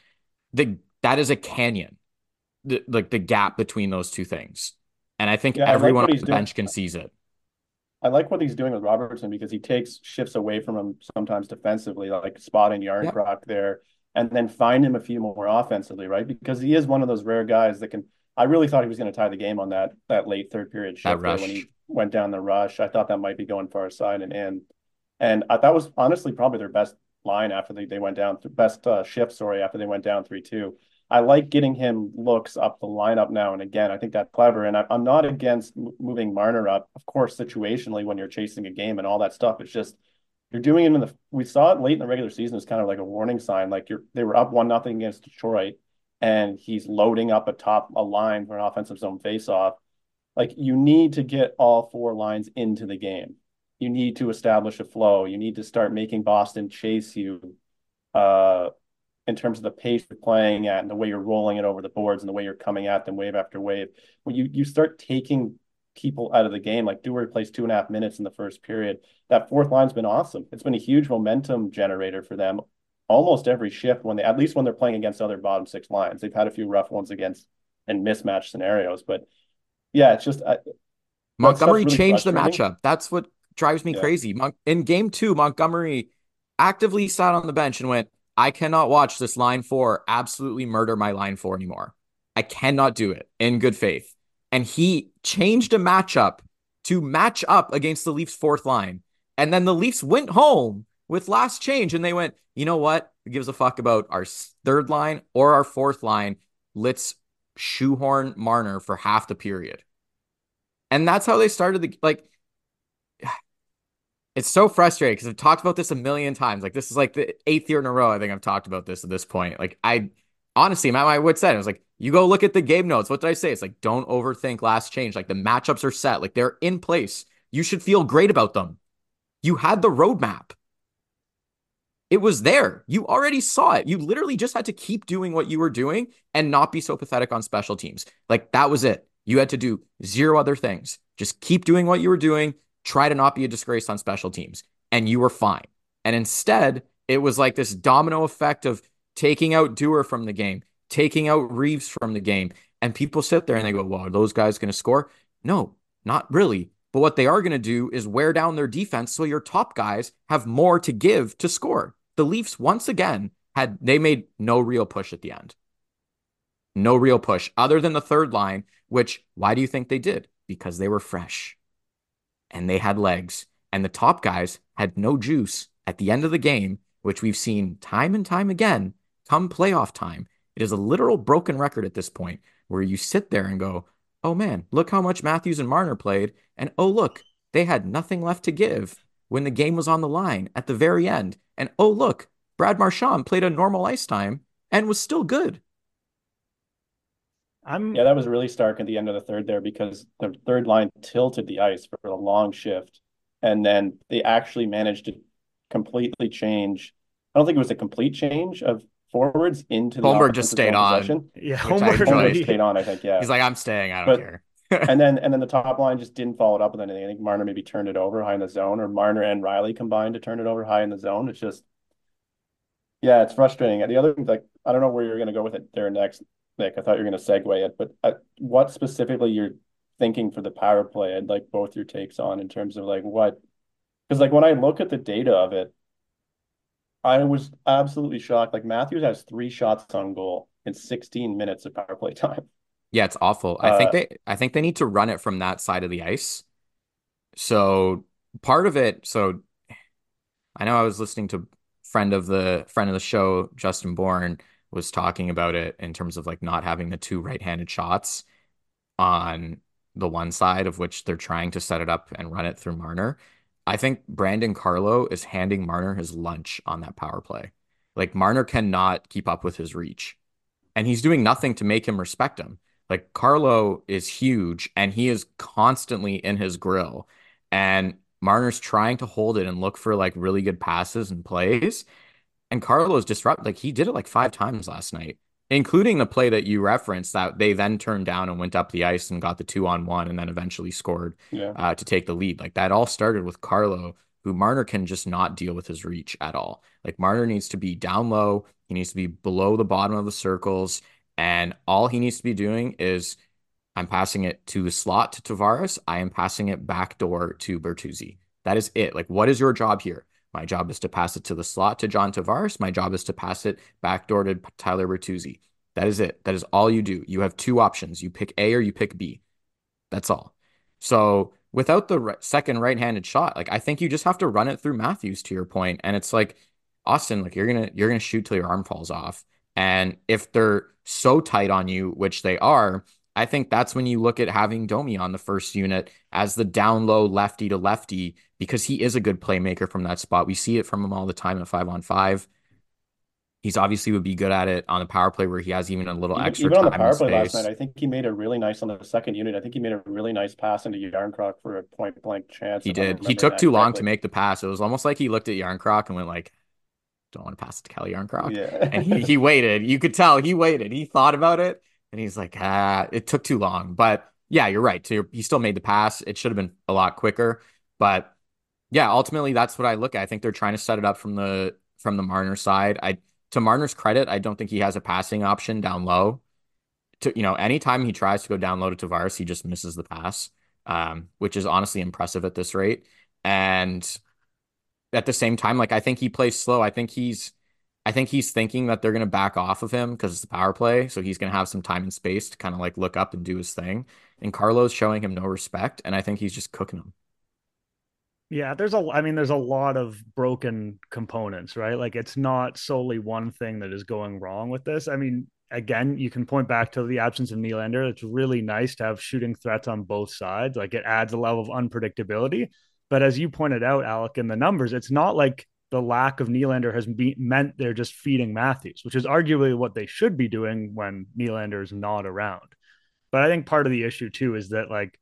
E: that is a canyon, like the gap between those two things. And I think
D: Yeah, I like
E: everyone
D: what
E: on
D: he's
E: the
D: doing.
E: bench can seize it.
D: I like what he's doing with Robertson because he takes shifts away from him sometimes defensively, like spotting
E: Yep.
D: Yarncroc there, and then find him a few more offensively, right? Because he is one of those rare guys that can. I really thought he was going to tie the game on that late third period
E: That
D: shift there when
E: rush.
D: he went down the rush. I thought that might be going far side and in, and that was honestly probably their best line after they went down, best shift, sorry, after they went down 3-2. I like getting him looks up the lineup now and again. I think that's clever, and I'm not against moving Marner up, of course, situationally when you're chasing a game and all that stuff. It's just you're doing it in the. We saw it late in the regular season as kind of like a warning sign. Like they were up 1-0 against Detroit, and he's loading up a line for an offensive zone faceoff. Like you need to get all four lines into the game. You need to establish a flow. You need to start making Boston chase you. In terms of the pace you're playing at and the way you're rolling it over the boards and the way you're coming at them wave after wave. When you start taking people out of the game, like Dewar plays 2.5 minutes in the first period, that fourth line's been awesome. It's been a huge momentum generator for them almost every shift when at least when they're playing against other bottom six lines. They've had a few rough ones against and mismatch scenarios, but yeah, it's just that stuff's
E: Montgomery
D: really
E: changed the
D: frustrating.
E: matchup. That's what drives me
D: Yeah.
E: crazy. In game two, Montgomery actively sat on the bench and went, I cannot watch this line four absolutely murder my line four anymore. I cannot do it in good faith. And he changed a matchup to match up against the Leafs' fourth line. And then the Leafs went home with last change and they went, you know what? Who gives a fuck about our third line or our fourth line? Let's shoehorn Marner for half the period. And that's how they started like it's so frustrating because I've talked about this a million times. Like this is like the eighth year in a row I think I've talked about this at this point. Like I honestly I'm at my wit's end. I was like, you go look at the game notes. What did I say? It's like don't overthink last change. Like the matchups are set. Like they're in place. You should feel great about them. You had the roadmap. It was there. You already saw it. You literally just had to keep doing what you were doing and not be so pathetic on special teams. Like that was it. You had to do zero other things. Just keep doing what you were doing. Try to not be a disgrace on special teams. And you were fine. And instead, it was like this domino effect of taking out Dewar from the game, taking out Reeves from the game. And people sit there and they go, well, are those guys going to score? No, not really. But what they are going to do is wear down their defense so your top guys have more to give to score. The Leafs, once again, they made no real push at the end. No real push other than the third line, which why do you think they did? Because they were fresh and they had legs. And the top guys had no juice at the end of the game, which we've seen time and time again come playoff time. It is a literal broken record at this point where you sit there and go, oh man, look how much Matthews and Marner played. And oh, look, they had nothing left to give when the game was on the line at the very end. And oh, look, Brad Marchand played a normal ice time and was still good.
C: I'm
D: Yeah, that was really stark at the end of the third there because the third line tilted the ice for a long shift. And then they actually managed to completely change. I don't think it was a complete change of forwards into the
E: Holmberg just
D: offensive
E: stayed
D: zone
E: on,
D: possession.
C: yeah,
E: which I
C: Holmberg
D: Holmberg
E: enjoyed.
D: stayed
C: really.
D: on, I think, yeah.
E: He's like, I'm staying. I don't
D: But
E: care.
D: and then the top line just didn't follow it up with anything. I think Marner maybe turned it over high in the zone, or Marner and Riley combined to turn it over high in the zone. It's just yeah, it's frustrating. And the other thing, like I don't know where you're going to go with it there next, Nick. I thought you were going to segue it, but what specifically you're thinking for the power play? I'd like both your takes on in terms of like what, because like when I look at the data of it, I was absolutely shocked. Like Matthews has 3 shots on goal in 16 minutes of power play time.
E: Yeah, it's awful.
D: Uh,
E: I think they need to run it from that side of the ice. So part of it, so I know I was listening to friend of the show, Justin Bourne, was talking about it in terms of like not having the two right-handed shots on the one side of which they're trying to set it up and run it through Marner. I think Brandon Carlo is handing Marner his lunch on that power play. Like Marner cannot keep up with his reach, and he's doing nothing to make him respect him. Like Carlo is huge and he is constantly in his grill, and Marner's trying to hold it and look for like really good passes and plays. And Carlos disrupt like he did it like 5 times last night, including the play that you referenced that they then turned down and went up the ice and got the 2-on-1 and then eventually scored
D: yeah.
E: to take the lead. Like that all started with Carlo, who Marner can just not deal with his reach at all. Like Marner needs to be down low, he needs to be below the bottom of the circles, and all he needs to be doing is I'm passing it to the slot to Tavares. I am passing it backdoor to Bertuzzi. That is it. Like, what is your job here? My job is to pass it to the slot to John Tavares. My job is to pass it backdoor to Tyler Bertuzzi. That is it. That is all you do. You have 2 options. You pick A or you pick B. That's all. So without the second right-handed shot, like I think you just have to run it through Matthews to your point. And it's like, Austin, like you're gonna shoot till your arm falls off. And if they're so tight on you, which they are, I think that's when you look at having Domi on the first unit as the down low lefty to lefty, because he is a good playmaker from that spot. We see it from him all the time at 5-on-5. He's obviously would be good at it on the power play where he has even a little
D: Even
E: extra
D: even on the
E: time and
D: power play last night,
E: space.
D: I think he made a really nice on the second unit. I think he made a really nice pass into Yarncroc for a point blank chance,
E: He
D: if I'm
E: did. He
D: remembering
E: took
D: that
E: too long to
D: correctly.
E: make the pass. It was almost like he looked at Yarncroc and went like, don't want to pass it to Kelly Yarncroc. And
D: Yeah.
E: he waited. You could tell he waited. He thought about it and he's like, it took too long. But yeah, you're right. So he still made the pass. It should have been a lot quicker. But yeah, ultimately that's what I look at. I think they're trying to set it up from the Marner side. To Marner's credit, I don't think he has a passing option down low. Anytime he tries to go down low to Tavares, he just misses the pass, which is honestly impressive at this rate. And at the same time, like I think he plays slow. I think he's thinking that they're gonna back off of him because it's the power play, so he's gonna have some time and space to kind of like look up and do his thing. And Carlo's showing him no respect, and I think he's just cooking him.
C: Yeah, there's a lot of broken components, right? Like it's not solely one thing that is going wrong with this. I mean, again, you can point back to the absence of Nylander. It's really nice to have shooting threats on both sides. Like it adds a level of unpredictability. But as you pointed out, Alec, in the numbers, it's not like the lack of Nylander has meant they're just feeding Matthews, which is arguably what they should be doing when Nylander is not around. But I think part of the issue too is that like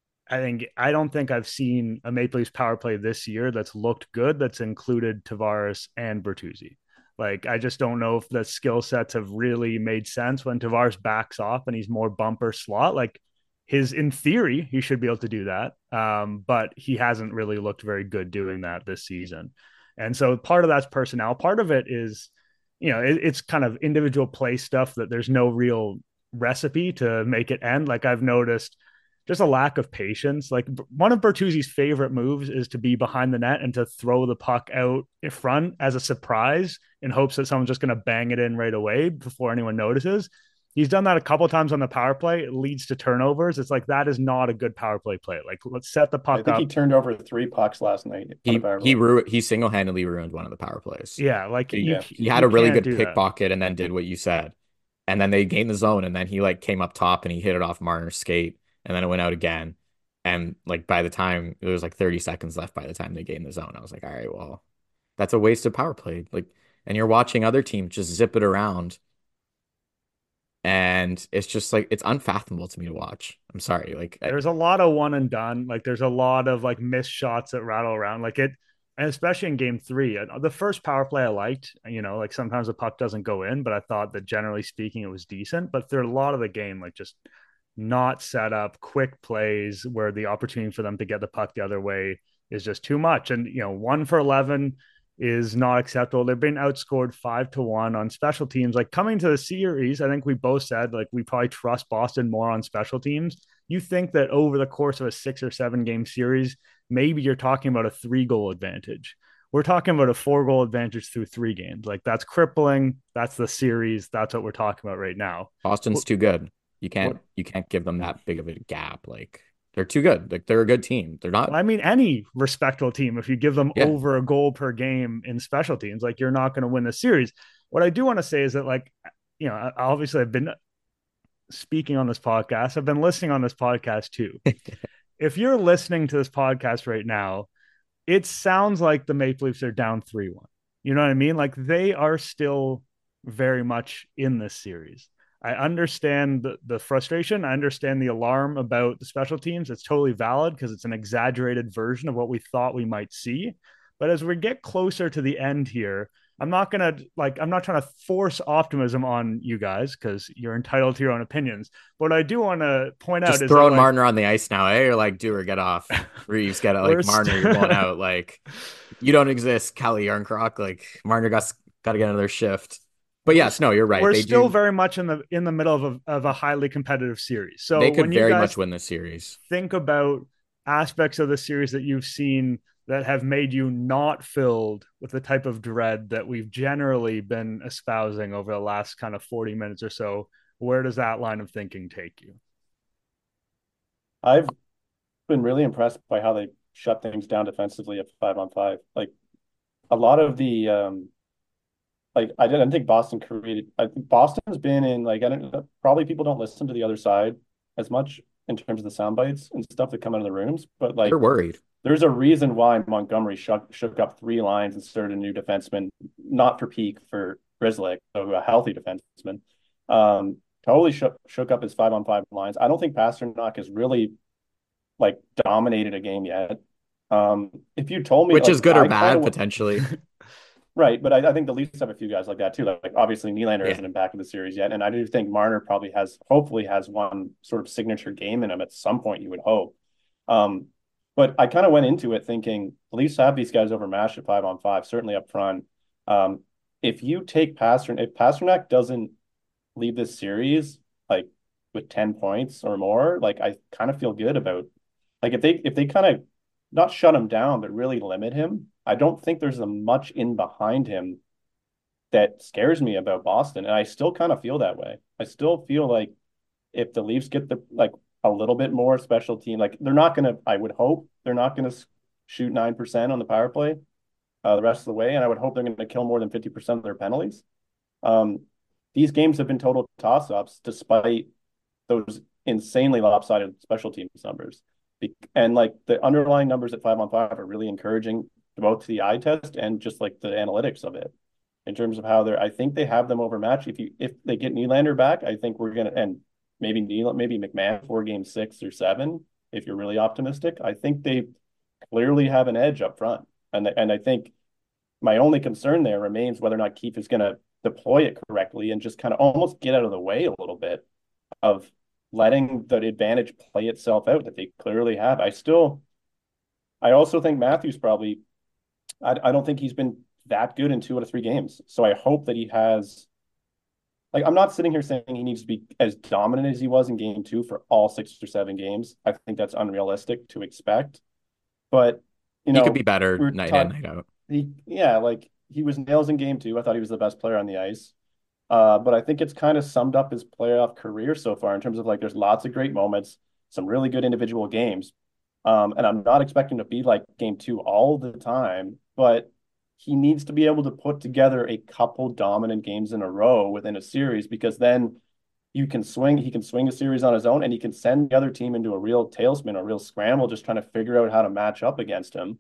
C: I don't think I've seen a Maple Leafs power play this year that's looked good that's included Tavares and Bertuzzi. Like I just don't know if the skill sets have really made sense when Tavares backs off and he's more bumper slot. Like his in theory he should be able to do that, but he hasn't really looked very good doing that this season. And so part of that's personnel. Part of it is, it's kind of individual play stuff that there's no real recipe to make it end. Like I've noticed just a lack of patience. Like one of Bertuzzi's favorite moves is to be behind the net and to throw the puck out in front as a surprise in hopes that someone's just going to bang it in right away before anyone notices. He's done that a couple times on the power play. It leads to turnovers. It's like that is not a good power play play. Like let's set the
D: I
C: puck
D: think he
C: up.
D: turned over 3 pucks last night on the
E: He
D: power
E: he
D: play.
E: ru he single-handedly ruined one of the power plays.
C: Yeah, like
E: He,
C: you
D: Yeah.
E: he had
C: you
E: a really
C: can't
E: good
C: do that.
E: pickpocket and then did what you said. And then they gained the zone and then he like came up top and he hit it off Marner's skate and then it went out again. And like by the time it was like 30 seconds left by the time they gained the zone, I was like, all right, well, that's a waste of power play. Like, and you're watching other teams just zip it around And it's just like it's unfathomable to me to watch. I'm sorry. Like
C: There's a lot of one and done. Like there's a lot of like missed shots that rattle around. Like it, and especially in game three, the first power play I liked. Like sometimes the puck doesn't go in, but I thought that generally speaking it was decent. But there a lot of the game like just not set up, quick plays where the opportunity for them to get the puck the other way is just too much. And 1 for 11 is not acceptable. They've been outscored 5-1 on special teams. Like coming to the series, I think we both said like we probably trust Boston more on special teams. You think that over the course of a 6 or 7 game series, maybe you're talking about a 3 goal advantage. We're talking about a 4 goal advantage through 3 games. Like that's crippling. That's the series. That's what we're talking about right now.
E: Boston's too good. You can't give them that big of a gap. Like they're too good. Like they're a good team. They're not.
C: I mean, any respectable team, if you give them
E: Yeah.
C: over a goal per game in special teams, like you're not going to win the series. What I do want to say is that, like, obviously I've been speaking on this podcast. I've been listening on this podcast too. If you're listening to this podcast right now, it sounds like the Maple Leafs are down 3-1. You know what I mean? Like they are still very much in this series. I understand the frustration. I understand the alarm about the special teams. It's totally valid because it's an exaggerated version of what we thought we might see. But as we get closer to the end here, I'm not trying to force optimism on you guys because you're entitled to your own opinions. But what I do want to point out
E: Just
C: is
E: throwing
C: that,
E: Marner on the ice now, eh? Or like, do or get off. Reeves get it. Like Marner, you're going out. Like you don't exist, Kelly Yarncroc. Like Marner got to get another shift. But yes, no, you're right.
C: We're
E: They
C: still
E: do.
C: very much in the middle of a highly competitive series. So
E: They could
C: when you
E: very
C: guys
E: much win this series.
C: think about aspects of the series that you've seen that have made you not filled with the type of dread that we've generally been espousing over the last kind of 40 minutes or so, where does that line of thinking take you?
D: I've been really impressed by how they shut things down defensively at 5-on-5. Like a lot of the like I didn't think Boston created. I think Boston's been in like I don't probably people don't listen to the other side as much in terms of the sound bites and stuff that come out of the rooms, but like
E: They're worried.
D: there's a reason why Montgomery shook up 3 lines and started a new defenseman, not for peak for Grizzly, so a healthy defenseman. Totally shook up his 5-on-5 lines. I don't think Pasternak has really like dominated a game yet. If you told me,
E: Which
D: like,
E: is good or
D: I
E: bad,
D: kinda,
E: potentially.
D: right, but I think the Leafs have a few guys like that too. Like obviously Nylander
E: Yeah.
D: hasn't been back in the series yet, and I do think Marner probably hopefully has one sort of signature game in him at some point. You would hope. But I kind of went into it thinking the Leafs have these guys overmatched at 5-on-5, certainly up front. If you take if Pasternak doesn't leave this series like with 10 points or more, like I kind of feel good about like if they kind of not shut him down, but really limit him. I don't think there's a much in behind him that scares me about Boston. And I still kind of feel that way. I still feel like if the Leafs get the like a little bit more special team, like they're not gonna, I would hope they're not gonna shoot 9% on the power play the rest of the way. And I would hope they're gonna kill more than 50% of their penalties. These games have been total toss-ups despite those insanely lopsided special teams numbers. And like the underlying numbers at 5-on-5 are really encouraging both to the eye test and just like the analytics of it in terms of how I think they have them overmatched. If they get Nylander back, I think we're gonna and maybe McMahon for game 6 or 7. If you're really optimistic, I think they clearly have an edge up front. And I think my only concern there remains whether or not Keefe is going to deploy it correctly and just kind of almost get out of the way a little bit of letting the advantage play itself out that they clearly have. I also think Matthews probably, I don't think he's been that good in 2 out of 3 games. So I hope that he has, like, I'm not sitting here saying he needs to be as dominant as he was in game 2 for all 6 or 7 games. I think that's unrealistic to expect. But,
E: He could be better night in, night out.
D: Like he was nails in game 2. I thought he was the best player on the ice. But I think it's kind of summed up his playoff career so far in terms of like there's lots of great moments, some really good individual games. And I'm not expecting to be like game 2 all the time, but he needs to be able to put together a couple dominant games in a row within a series because then he can swing a series on his own and he can send the other team into a real tailspin, a real scramble, just trying to figure out how to match up against him.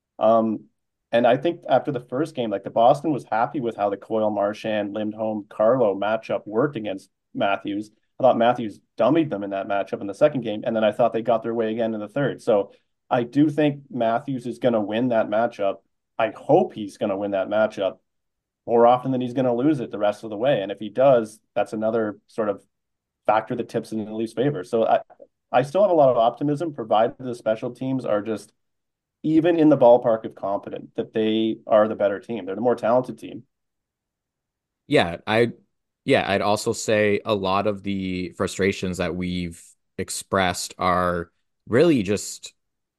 D: And I think after the first game, like the Boston was happy with how the Coyle, Marchand, Lindholm, Carlo matchup worked against Matthews. I thought Matthews dummied them in that matchup in the second game, and then I thought they got their way again in the third. So I do think Matthews is going to win that matchup. I hope he's going to win that matchup more often than he's going to lose it the rest of the way. And if he does, that's another sort of factor that tips in the Leafs' favor. So I still have a lot of optimism, provided the special teams are just even in the ballpark of competent, that they are the better team. They're the more talented team.
E: I'd also say a lot of the frustrations that we've expressed are really just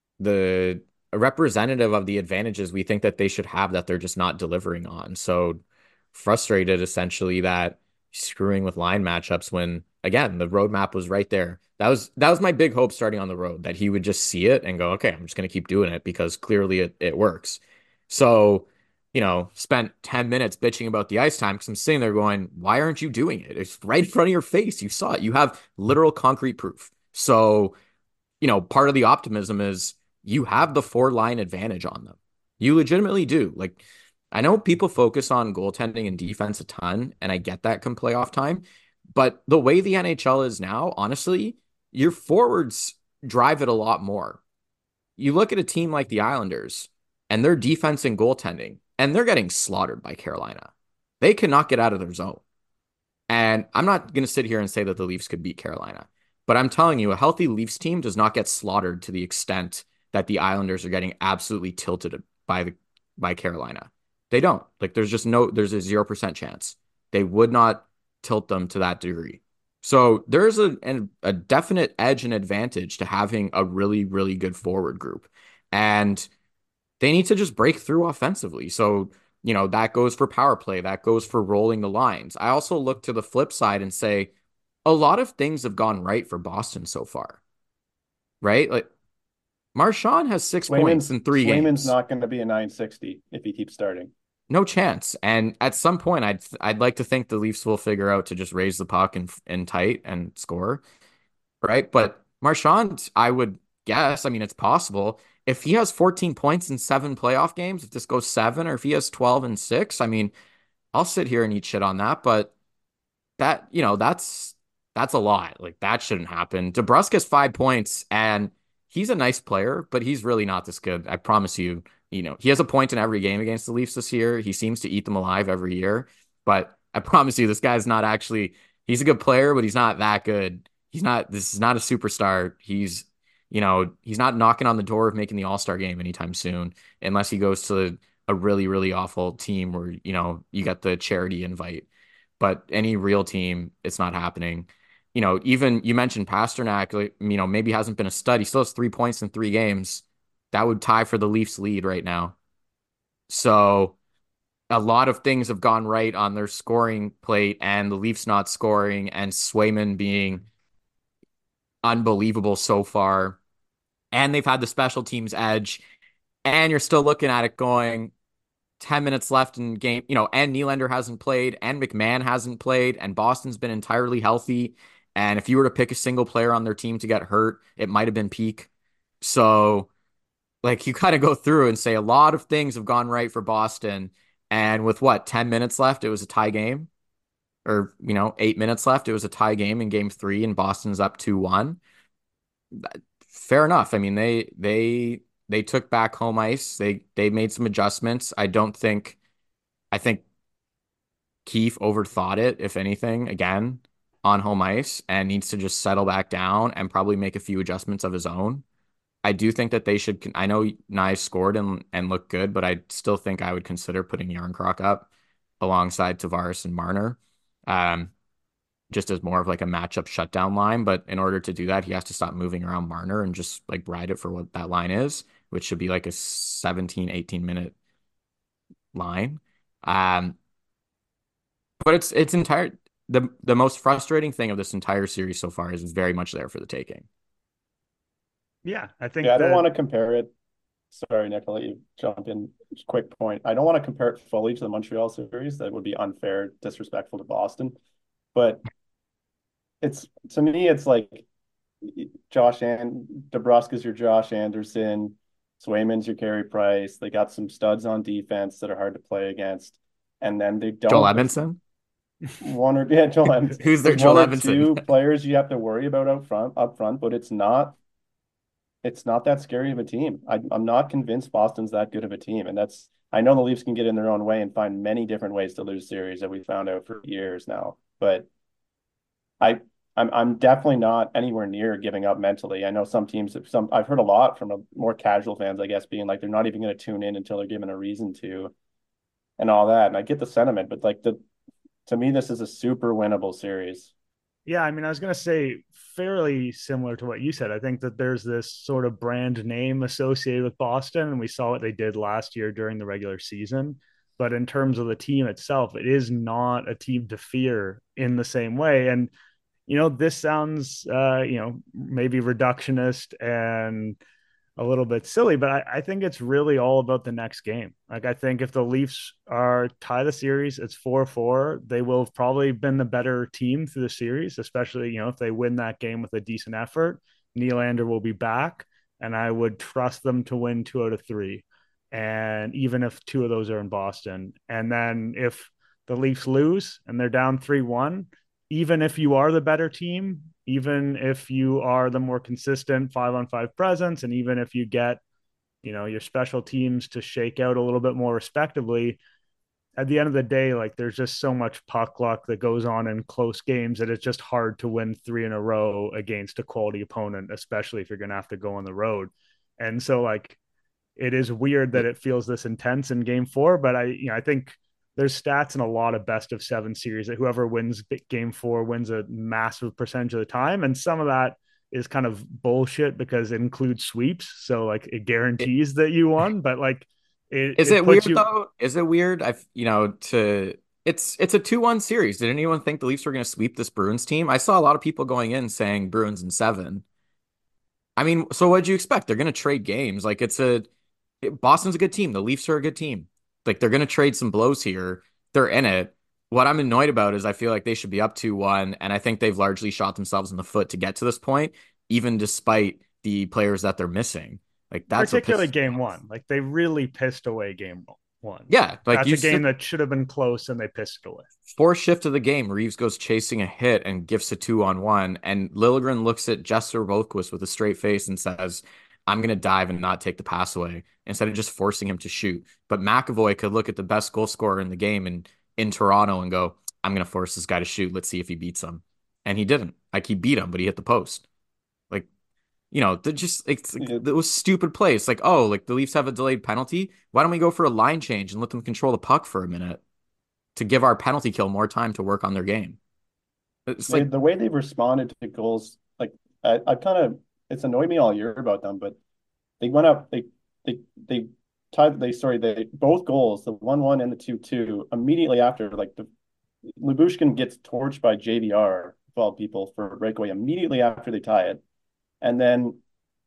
E: the a representative of the advantages we think that they should have that they're just not delivering on. So frustrated essentially that screwing with line matchups when again the roadmap was right there. That was my big hope starting on the road, that he would just see it and go, okay, I'm just gonna keep doing it because clearly it works. So, spent 10 minutes bitching about the ice time because I'm sitting there going, why aren't you doing it? It's right in front of your face. You saw it. You have literal concrete proof. So, part of the optimism is you have the 4-line advantage on them. You legitimately do. Like, I know people focus on goaltending and defense a ton, and I get that come playoff time. But the way the NHL is now, honestly, your forwards drive it a lot more. You look at a team like the Islanders and their defense and goaltending, and they're getting slaughtered by Carolina. They cannot get out of their zone. And I'm not going to sit here and say that the Leafs could beat Carolina, but I'm telling you, a healthy Leafs team does not get slaughtered to the extent that the Islanders are getting absolutely tilted by Carolina. They don't. Like, there's a 0% chance. They would not tilt them to that degree. So there's a definite edge and advantage to having a really, really good forward group. And they need to just break through offensively. So, that goes for power play. That goes for rolling the lines. I also look to the flip side and say a lot of things have gone right for Boston so far, right? Like Marchand has 6 points in 3 games.
D: Swayman's not going to be a 960 if he keeps starting.
E: No chance. And at some point, I'd like to think the Leafs will figure out to just raise the puck and tight and score, right? But Marchand, I would guess, I mean, it's possible. If he has 14 points in 7 playoff games, if this goes 7, or if he has 12 and 6, I mean, I'll sit here and eat shit on that. But that, that's a lot. Like, that shouldn't happen. DeBrusk has 5 points, and he's a nice player, but he's really not this good. I promise you. He has a point in every game against the Leafs this year. He seems to eat them alive every year. But I promise you, this guy's not actually, he's a good player, but he's not that good. This is not a superstar. He's not knocking on the door of making the All-Star game anytime soon, unless he goes to a really, really awful team where, you got the charity invite. But any real team, it's not happening. Even you mentioned Pasternak, like, maybe hasn't been a stud. He still has 3 points in 3 games. That would tie for the Leafs lead right now. So a lot of things have gone right on their scoring plate, and the Leafs not scoring, and Swayman being unbelievable so far. And they've had the special teams edge, and you're still looking at it going 10 minutes left in game, and Nylander hasn't played, and McMahon hasn't played, and Boston's been entirely healthy. And if you were to pick a single player on their team to get hurt, it might have been Peak. So, like, you kind of go through and say a lot of things have gone right for Boston. And with 10 minutes left, it was a tie game. Or, 8 minutes left, it was a tie game in game 3, and Boston's up 2-1. Fair enough. I mean, they took back home ice. They made some adjustments. I think Keefe overthought it, if anything, again, on home ice, and needs to just settle back down and probably make a few adjustments of his own. I do think that they should. I know Nye scored and looked good, but I still think I would consider putting Yarncroc up alongside Tavares and Marner, just as more of like a matchup shutdown line. But in order to do that, he has to stop moving around Marner and just like ride it for what that line is, which should be like a 17, 18-minute line. But it's the most frustrating thing of this entire series so far is it's very much there for the taking.
C: Yeah, I think
D: I don't want to compare it. Sorry, Nick, I'll let you jump in. Just quick point. I don't want to compare it fully to the Montreal series. That would be unfair, disrespectful to Boston. But to me, it's like DeBrusk is your Josh Anderson, Swayman's your Carey Price. They got some studs on defense that are hard to play against, and then they don't.
E: Joel Edmondson.
D: Joel Embiid.
E: Who's their
D: There's
E: Joel
D: one or
E: Edmondson?
D: two players you have to worry about up front, but it's not that scary of a team. I'm not convinced Boston's that good of a team, and that's I know the Leafs can get in their own way and find many different ways to lose series that we found out for years now. But I I'm definitely not anywhere near giving up mentally. I know some teams I've heard a lot from more casual fans, I guess, being like they're not even going to tune in until they're given a reason to and all that. And I get the sentiment, but like the to me, this is a super winnable series.
C: Yeah, I mean, I was going to say fairly similar to what you said. I think that there's this sort of brand name associated with Boston, and we saw what they did last year during the regular season. But in terms of the team itself, it is not a team to fear in the same way. And, this sounds, maybe reductionist and a little bit silly, but I think it's really all about the next game. Like, I think if the Leafs are tie the series, it's 4-4. They will have probably been the better team through the series, especially, if they win that game with a decent effort. Nylander will be back, and I would trust them to win 2 out of 3. And even if 2 of those are in Boston, and then if the Leafs lose and they're down 3-1, even if you are the better team, even if you are the more consistent 5-on-5 presence, and even if you get, your special teams to shake out a little bit more respectively, at the end of the day, like there's just so much puck luck that goes on in close games that it's just hard to win 3 in a row against a quality opponent, especially if you're going to have to go on the road. And so like, it is weird that it feels this intense in game 4, but I think there's stats in a lot of best of 7 series that whoever wins game 4 wins a massive percentage of the time. And some of that is kind of bullshit because it includes sweeps. So like it
E: It,
C: guarantees that you won, but like
E: is
C: it
E: it weird
C: puts you.
E: though? Is it weird? It's a 2-1 series. Did anyone think the Leafs were going to sweep this Bruins team? I saw a lot of people going in saying Bruins in 7. I mean, so what'd you expect? They're going to trade games. Like Boston's a good team. The Leafs are a good team. Like they're going to trade some blows here. They're in it. What I'm annoyed about is I feel like they should be up 2-1, and I think they've largely shot themselves in the foot to get to this point, even despite the players that they're missing. Like that's what
C: Particularly
E: pisses me
C: game
E: off.
C: 1. Like they really pissed away game 1.
E: Yeah, like
C: That's
E: you
C: a game
E: sit
C: that should have been close and they pissed it away.
E: fourth shift of the game, Reeves goes chasing a hit and gifts a 2-on-1, and Liljegren looks at Jesper Boqvist with a straight face and says, "I'm gonna dive and not take the pass away," instead of just forcing him to shoot. But McAvoy could look at the best goal scorer in the game in Toronto and go, "I'm gonna force this guy to shoot. Let's see if he beats him." And he didn't. Like he beat him, but he hit the post. Like they're just
D: Yeah,
E: it was stupid plays. Like, oh, like the Leafs have a delayed penalty. Why don't we go for a line change and let them control the puck for a minute to give our penalty kill more time to work on their game? It's like
D: the way they've responded to goals, like I kind of it's annoyed me all year about them, but they went up, they tied, they both goals, the 1-1 and the 2-2, immediately after, like the Lyubushkin gets torched by JVR, of all people, for a breakaway immediately after they tie it, and then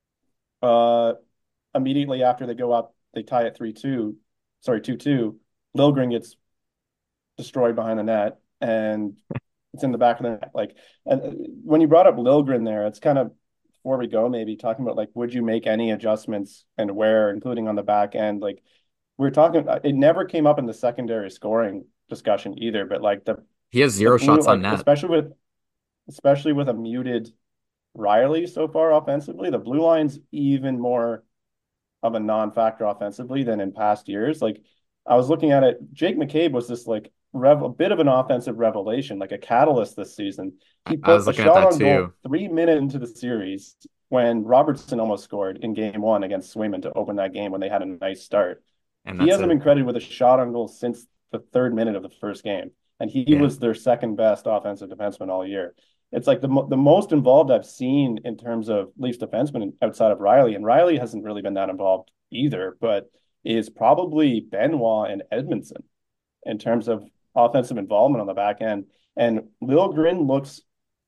D: uh immediately after they go up, they tie it 3-2, sorry 2-2. Liljegren gets destroyed behind the net, and it's in the back of the net. Like, and when you brought up Liljegren there, it's kind of before we go, maybe talking about like, would you make any adjustments and where, including on the back end? Like, we're talking, it never came up in the secondary scoring discussion either, but like
E: he has
D: the
E: zero
D: blue,
E: shots on
D: like
E: net.
D: especially with a muted Riley so far offensively, the blue line's even more of a non-factor offensively than in past years. Like I was looking at it, Jake McCabe was this like a bit of an offensive revelation, like a catalyst this season. He
E: I
D: put
E: was
D: a
E: looking at
D: shot
E: that
D: on goal
E: too,
D: 3 minutes into the series when Robertson almost scored in game 1 against Swayman to open that game when they had a nice start.
E: and
D: He
E: that's
D: hasn't
E: it.
D: been credited with a shot on goal since the 3rd minute of the first game, and he
E: Yeah,
D: was their second best offensive defenseman all year. It's like the most involved I've seen in terms of Leafs defensemen outside of Riley, and Riley hasn't really been that involved either, but is probably Benoit and Edmondson in terms of offensive involvement on the back end. And Liljegren looks,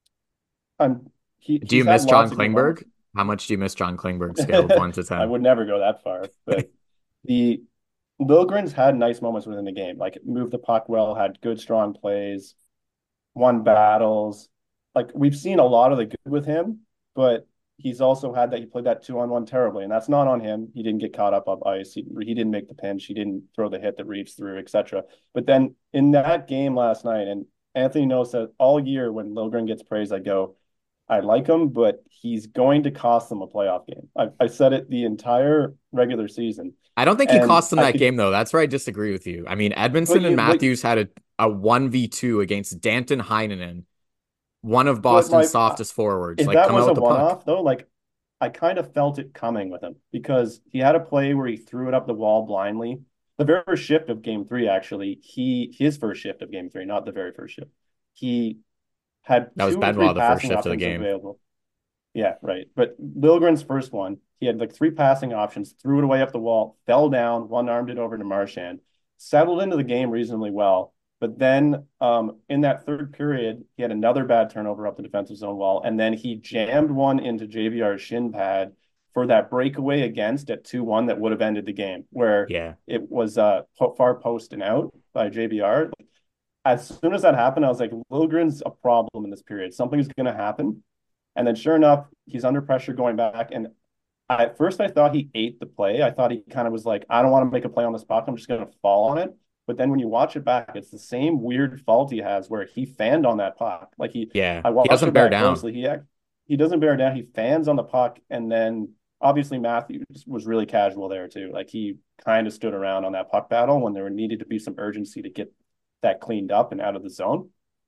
E: do you
D: he's had
E: miss John
D: lots of good
E: Klingberg?
D: moments.
E: How much do you miss John Klingberg scale of 1 to
D: I
E: 10?
D: would never go that far, but the Liljegren's had nice moments within the game, like moved the puck well, had good strong plays, won battles. Like we've seen a lot of the good with him, but he's also had that he played that 2-on-1 terribly, and that's not on him. He didn't get caught up ice. He didn't make the pinch. He didn't throw the hit that Reeves threw, etc. But then in that game last night, and Anthony knows that all year when Liljegren gets praised, I go, I like him, but he's going to cost them a playoff game. I said it the entire regular season.
E: I don't think he
D: And
E: cost them
D: I
E: that
D: could,
E: game though. That's where I disagree with you. I mean,
D: but
E: Edmondson and
D: you, but,
E: Matthews had a 1v2 against Danton Heinonen, one of
D: but
E: Boston's softest forwards,
D: if
E: like
D: that
E: coming out
D: was a
E: with the
D: one
E: puck.
D: off though, like I kind of felt it coming with him because he had a play where he threw it up the wall blindly. The very first shift of game three, actually, his first shift of game three, not the very first shift. He had
E: That was
D: two or three
E: Benoit the first
D: passing
E: shift of the
D: options
E: game.
D: available. Yeah, right. But Liljegren's first one, he had like three passing options, threw it away up the wall, fell down, one armed it over to Marchand, settled into the game reasonably well. But then in that third period, he had another bad turnover up the defensive zone wall, and then he jammed one into JVR's shin pad for that breakaway against at 2-1 that would have ended the game, where
E: Yeah.
D: it was far post and out by JVR. As soon as that happened, I was like, Liljegren's a problem in this period. Something's going to happen. And then sure enough, he's under pressure going back. And at first I thought he ate the play. I thought he kind of was like, I don't want to make a play on this puck. I'm just going to fall on it. But then when you watch it back, it's the same weird fault he has where he fanned on that puck. Like
E: Yeah.
D: I
E: He
D: watched
E: doesn't
D: it
E: bear
D: back
E: down.
D: closely. He doesn't bear down. He fans on the puck. And then obviously Matthews was really casual there too. Like he kind of stood around on that puck battle when there needed to be some urgency to get that cleaned up and out of the zone.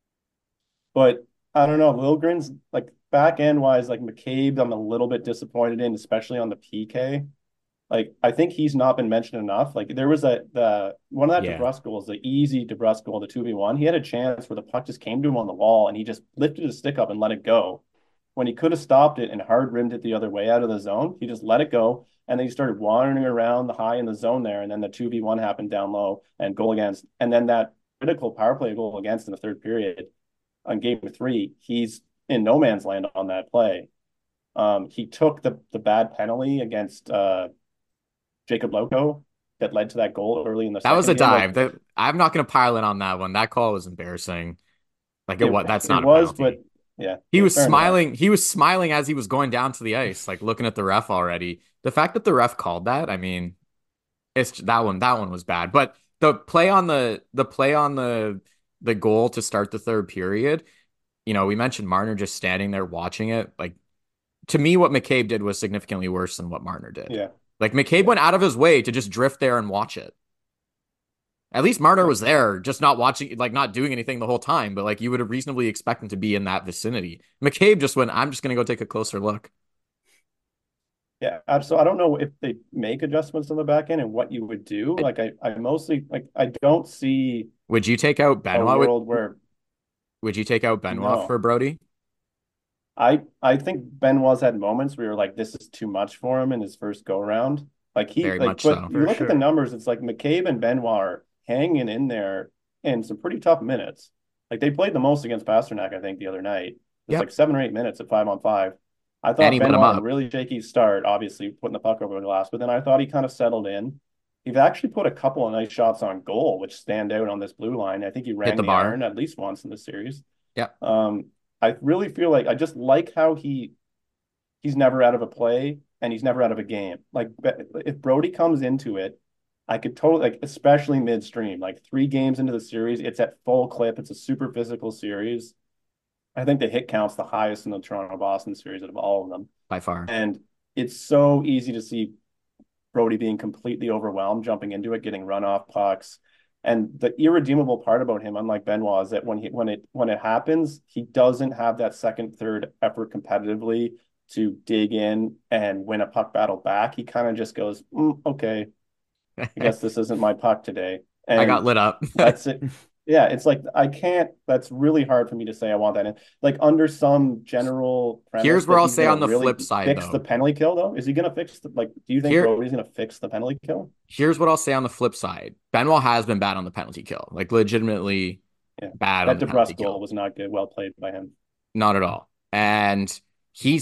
D: But I don't know, Liljegren's like back end wise, like McCabe, I'm a little bit disappointed in, especially on the PK. Like I think he's not been mentioned enough. Like there was the one of that
E: Yeah.
D: DeBrusk goal is the easy DeBrusk goal, the 2v1. He had a chance where the puck just came to him on the wall and he just lifted his stick up and let it go. When he could have stopped it and hard rimmed it the other way out of the zone, he just let it go. And then he started wandering around the high in the zone there. And then the 2v1 happened down low and goal against. And then that critical power play goal against in the third period on game three, he's in no man's land on that play. He took the bad penalty against Jacob Loco that led to that goal early in the
E: That was
D: second
E: a
D: game.
E: dive. I'm not going to pile in on that one. That call was embarrassing. Like that's
D: It
E: not a
D: was, but
E: penalty.
D: yeah,
E: He was
D: fair enough.
E: smiling. He was smiling as he was going down to the ice, like looking at the ref already. The fact that the ref called that, I mean, it's that one was bad. But the goal to start the third period, we mentioned Marner just standing there watching it. Like to me, what McCabe did was significantly worse than what Marner did.
D: Yeah,
E: Like McCabe went out of his way to just drift there and watch it. At least Marner was there, just not watching, like not doing anything the whole time, but like you would have reasonably expect him to be in that vicinity. McCabe just went, I'm just going to go take a closer look.
D: yeah. So I don't know if they make adjustments on the back end and what you would do. Like I mostly like I don't see
E: Would you take out
D: a
E: Benoit?
D: world where
E: Would you take out Benoit
D: no.
E: for Brody?
D: I think Benoit's had moments where you're like, this is too much for him in his first go around. Like
E: Very much
D: but
E: so.
D: you
C: For
D: look at the
C: sure.
D: numbers, it's like McCabe and Benoit are hanging in there in some pretty tough minutes. Like they played the most against Pasternak, I think, the other night. It's like
E: Yep.
D: 7 or 8 minutes at 5-on-5. I
E: And
D: thought
E: he lit him
D: Benoit had a
E: up.
D: really shaky start, obviously putting the puck over the glass, but then I thought he kind of settled in. He's actually put a couple of nice shots on goal, which stand out on this blue line. I think he
E: Hit
D: rang
E: the
D: the
E: bar.
D: iron at least once in the series.
E: Yep.
D: I really feel like I just like how he's never out of a play and he's never out of a game. Like if Brody comes into it, I could totally like, especially midstream, like 3 games into the series, it's at full clip. It's a super physical series. I think the hit count's the highest in the Toronto Boston series out of all of them.
E: By far.
D: And it's so easy to see Brody being completely overwhelmed, jumping into it, getting run off pucks. And the irredeemable part about him, unlike Benoit, is that when it happens, he doesn't have that second, third effort competitively to dig in and win a puck battle back. He kind of just goes, okay, I guess this isn't my puck today.
E: I got
D: And
E: lit up.
D: that's it. Yeah, it's like I can't. That's really hard for me to say I want that in. Like under some general premise
E: Here's where
D: that
E: I'll
D: he's
E: say
D: gonna
E: on the
D: really
E: flip side,
D: fix the
E: though.
D: penalty kill, though. Is he gonna fix the like? Do you think
E: Here,
D: Brody's gonna fix the penalty kill?
E: here's what I'll say on the flip side. Benoit has been bad on the penalty kill, like legitimately
D: Yeah,
E: bad on
D: that
E: the penalty
D: DeBrusk goal
E: kill.
D: was not good. Well played by him.
E: Not at all. And he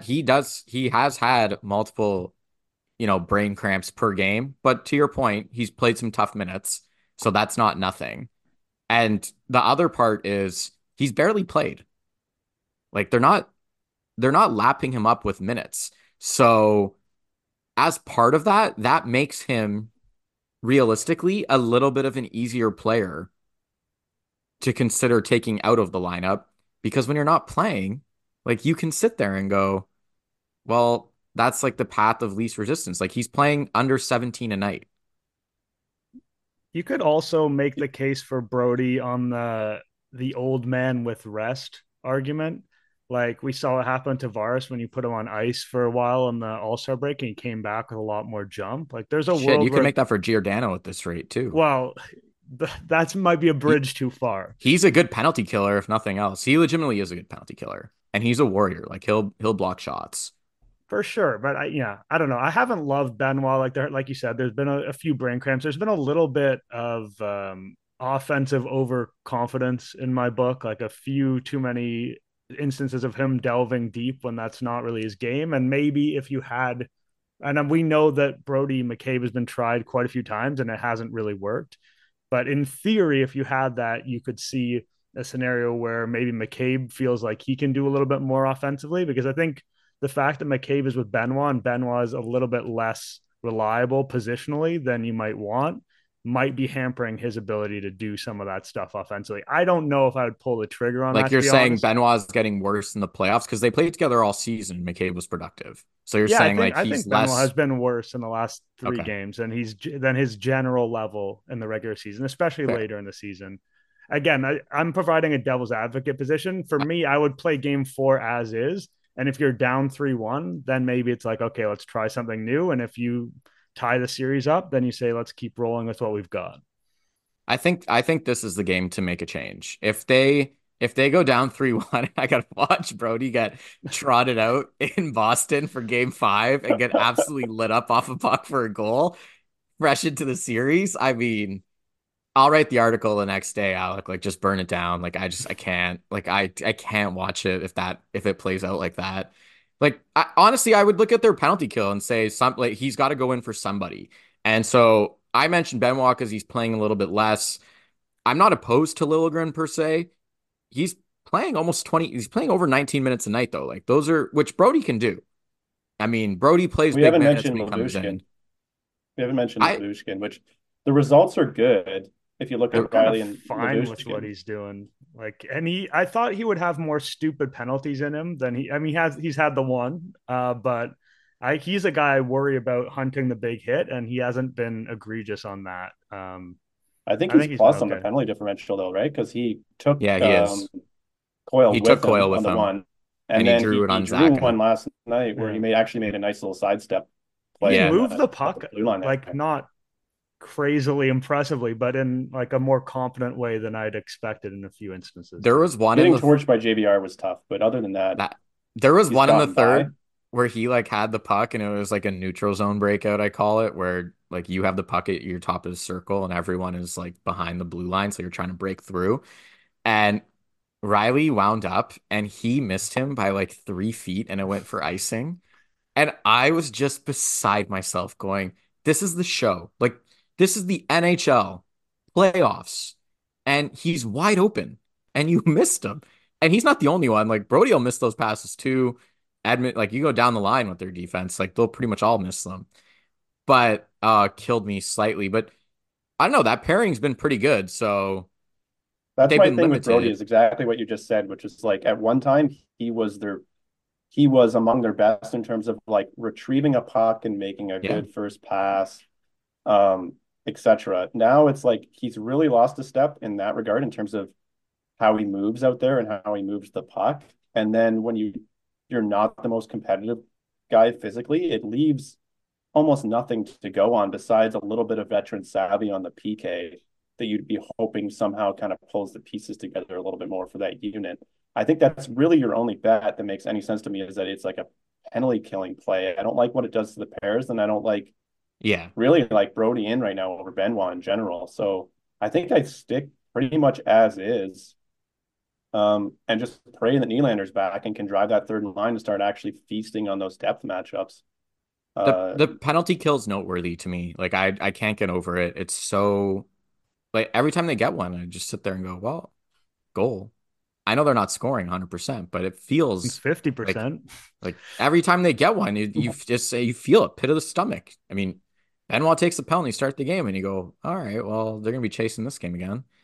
E: has had multiple, brain cramps per game. But to your point, he's played some tough minutes. So that's not nothing. And the other part is he's barely played. Like they're not lapping him up with minutes. So as part of that, that makes him realistically a little bit of an easier player to consider taking out of the lineup because when you're not playing, like you can sit there and go, well, that's like the path of least resistance. Like he's playing under 17 a night.
C: You could also make the case for Brody on the old man with rest argument. Like we saw it happen to Tavares when you put him on ice for a while on the All-Star break and he came back with a lot more jump. Like there's a
E: Shit,
C: world
E: you can
C: where,
E: make that for Giordano at this rate too.
C: well, that might be a
E: He,
C: bridge too far.
E: he's a good penalty killer, if nothing else. He legitimately is a good penalty killer, and he's a warrior. Like he'll block shots.
C: For sure, but I don't know. I haven't loved Benoit like you said. There's been a few brain cramps. There's been a little bit of offensive overconfidence in my book, like a few too many instances of him delving deep when that's not really his game. And maybe if you had, and we know that Brody McCabe has been tried quite a few times and it hasn't really worked. But in theory, if you had that, you could see a scenario where maybe McCabe feels like he can do a little bit more offensively because I think the fact that McCabe is with Benoit and Benoit is a little bit less reliable positionally than you might want might be hampering his ability to do some of that stuff offensively. I don't know if I would pull the trigger on
E: Like
C: that.
E: you're
C: To be
E: saying,
C: honest,
E: Benoit is getting worse in the playoffs because they played together all season. McCabe was productive, so you're
C: yeah,
E: saying like
C: I
E: he's
C: think Benoit
E: less
C: has been worse in the last three
E: okay.
C: games than his general level in the regular season, especially
E: Fair.
C: later in the season. Again, I'm providing a devil's advocate position. For me, I would play game 4 as is. And if you're down 3-1, then maybe it's like, okay, let's try something new. And if you tie the series up, then you say, let's keep rolling with what we've got.
E: I think this is the game to make a change. If they go down 3-1, I gotta watch Brody get trotted out in Boston for game 5 and get absolutely lit up off a puck for a goal, fresh into the series. I mean, I'll write the article the next day, Alec. Like just burn it down. Like I can't. Like I can't watch it if it plays out like that. Like honestly, I would look at their penalty kill and say some like he's got to go in for somebody. And so I mentioned Benoit because he's playing a little bit less. I'm not opposed to Liljegren per se. He's playing almost 20. He's playing over 19 minutes a night though. Like those are which Brody can do. I mean, Brody plays
D: We
E: big
D: haven't
E: minutes
D: mentioned
E: when he comes
D: Lyubushkin.
E: in.
D: We haven't mentioned
E: I
D: Lyubushkin, which the results are good if you look
C: I'm
D: at
C: kind
D: Riley
C: of
D: and
C: fine with what
D: Lyubushkin.
C: he's doing. Like, and I thought he would have more stupid penalties in him than I mean, he's had the one, but he's a guy I worry about hunting the big hit, and he hasn't been egregious on that.
D: I think
C: I
D: he's
C: think he's been
D: plus on the
C: okay.
D: penalty differential though, right? Because he took
E: yeah, he is.
D: Coyle
E: He took
D: with him
E: Coyle
D: on
E: with
D: the
E: him
D: one,
E: and
D: and
E: he
D: then
E: drew it
D: he
E: on
D: drew one
E: Zakina.
D: last night where
C: Yeah.
D: he actually made a nice little sidestep
C: He
D: play
E: Yeah.
C: moved the
D: at the
C: puck
D: blue line
C: like
D: there.
C: not crazily impressively, but in like a more confident way than I'd expected in a few instances
E: There
C: too.
E: was one in
D: Getting
E: the
D: torched by JVR was tough, but other than that,
E: that there was
D: he's
E: one in the
D: gotten by.
E: third where he like had the puck and it was like a neutral zone breakout, I call it, where like you have the puck at your top of the circle and everyone is like behind the blue line, so you're trying to break through. And Riley wound up and he missed him by like 3 feet and it went for icing. And I was just beside myself going, this is the show. Like, this is the NHL playoffs. And he's wide open. And you missed him. And he's not the only one. Like, Brody will miss those passes too. Admit, like, you go down the line with their defense, like, they'll pretty much all miss them. But killed me slightly. But I don't know, that pairing's been pretty good. So
D: That's
E: they've
D: my
E: been
D: thing with Brody
E: limited.
D: is exactly what you just said, which is like at one time he was among their best in terms of like retrieving a puck and making a
E: Yeah.
D: good first pass, etc. Now it's like he's really lost a step in that regard in terms of how he moves out there and how he moves the puck. And then when you're not the most competitive guy physically, it leaves almost nothing to go on besides a little bit of veteran savvy on the PK that you'd be hoping somehow kind of pulls the pieces together a little bit more for that unit. I think that's really your only bet that makes any sense to me is that it's like a penalty killing play. I don't like what it does to the pairs, and I don't
E: Yeah.
D: really like Brody in right now over Benoit in general. So I think I'd stick pretty much as is, and just pray that Nylander's back and can drive that third line to start actually feasting on those depth matchups. Uh,
E: The penalty kill's noteworthy to me. Like I can't get over it. It's so like every time they get one, I just sit there and go, well, goal. I know they're not scoring 100%, but it
C: It's
E: feels like
C: 50%.
E: every time they get one, you just say you feel it, pit of the stomach. I mean, Benoit takes the penalty, start the game, and you go, all right, well, they're gonna be chasing this game again.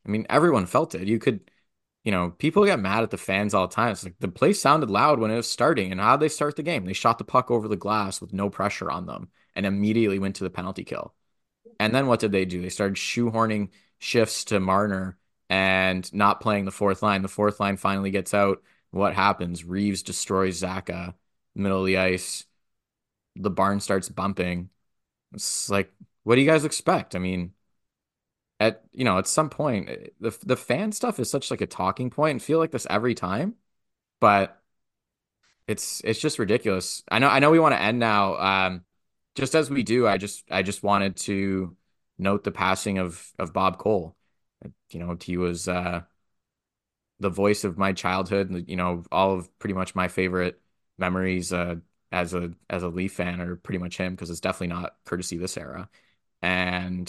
E: I mean, everyone felt it. People get mad at the fans all the time. It's like the place sounded loud when it was starting. And how'd they start the game? They shot the puck over the glass with no pressure on them and immediately went to the penalty kill. And then what did they do? They started shoehorning shifts to Marner and not playing the fourth line. The fourth line finally gets out. What happens? Reeves destroys Zaka, middle of the ice. The barn starts bumping. It's like, what do you guys expect? I mean, at some point, the fan stuff is such like a talking point and feel like this every time, but it's just ridiculous. I know we want to end now. Just as we do, I just wanted to note the passing of Bob Cole. He was the voice of my childhood. All of pretty much my favorite memories as a Leaf fan are pretty much him because it's definitely not courtesy this era. And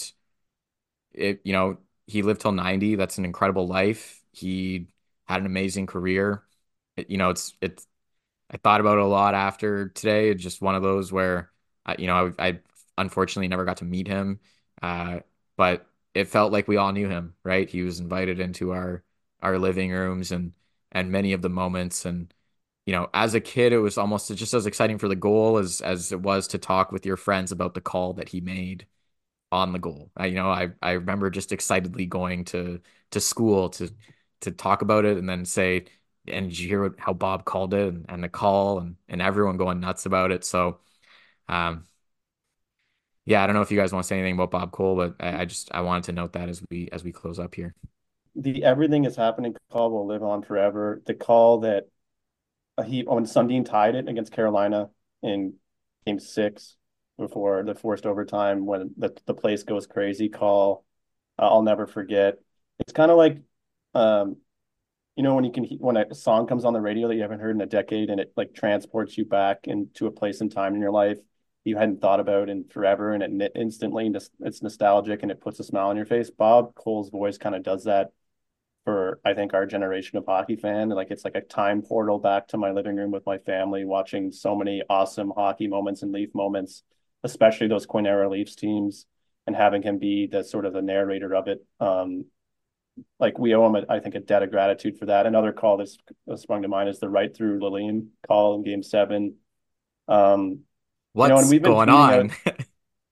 E: he lived till 90. That's an incredible life. He had an amazing career. It's I thought about it a lot after today. It's just one of those where, I unfortunately never got to meet him, uh, but it felt like we all knew him, right? He was invited into our living rooms and many of the moments. And as a kid, it was almost just as exciting for the goal as it was to talk with your friends about the call that he made on the goal. I remember just excitedly going to school to talk about it and then say, and did you hear how Bob called it and the call and everyone going nuts about it. So, yeah, I don't know if you guys want to say anything about Bob Cole, but I wanted to note that as we close up here.
D: The everything is happening call will live on forever. The call that when Sundin tied it against Carolina in Game 6 before the forced overtime when the place goes crazy call, I'll never forget. It's kind of like when a song comes on the radio that you haven't heard in a decade and it like transports you back into a place and time in your life you hadn't thought about in forever, and it instantly it's nostalgic and it puts a smile on your face. Bob Cole's voice kind of does that for, I think, our generation of hockey fan. Like it's like a time portal back to my living room with my family, watching so many awesome hockey moments and Leaf moments, especially those Quinn era Leafs teams, and having him be the sort of the narrator of it. Like we owe him, I think, a debt of gratitude for that. Another call that's sprung to mind is the right through Lalim call in Game 7.
E: What's
D: and we've been
E: going
D: tweeting
E: on?
D: out,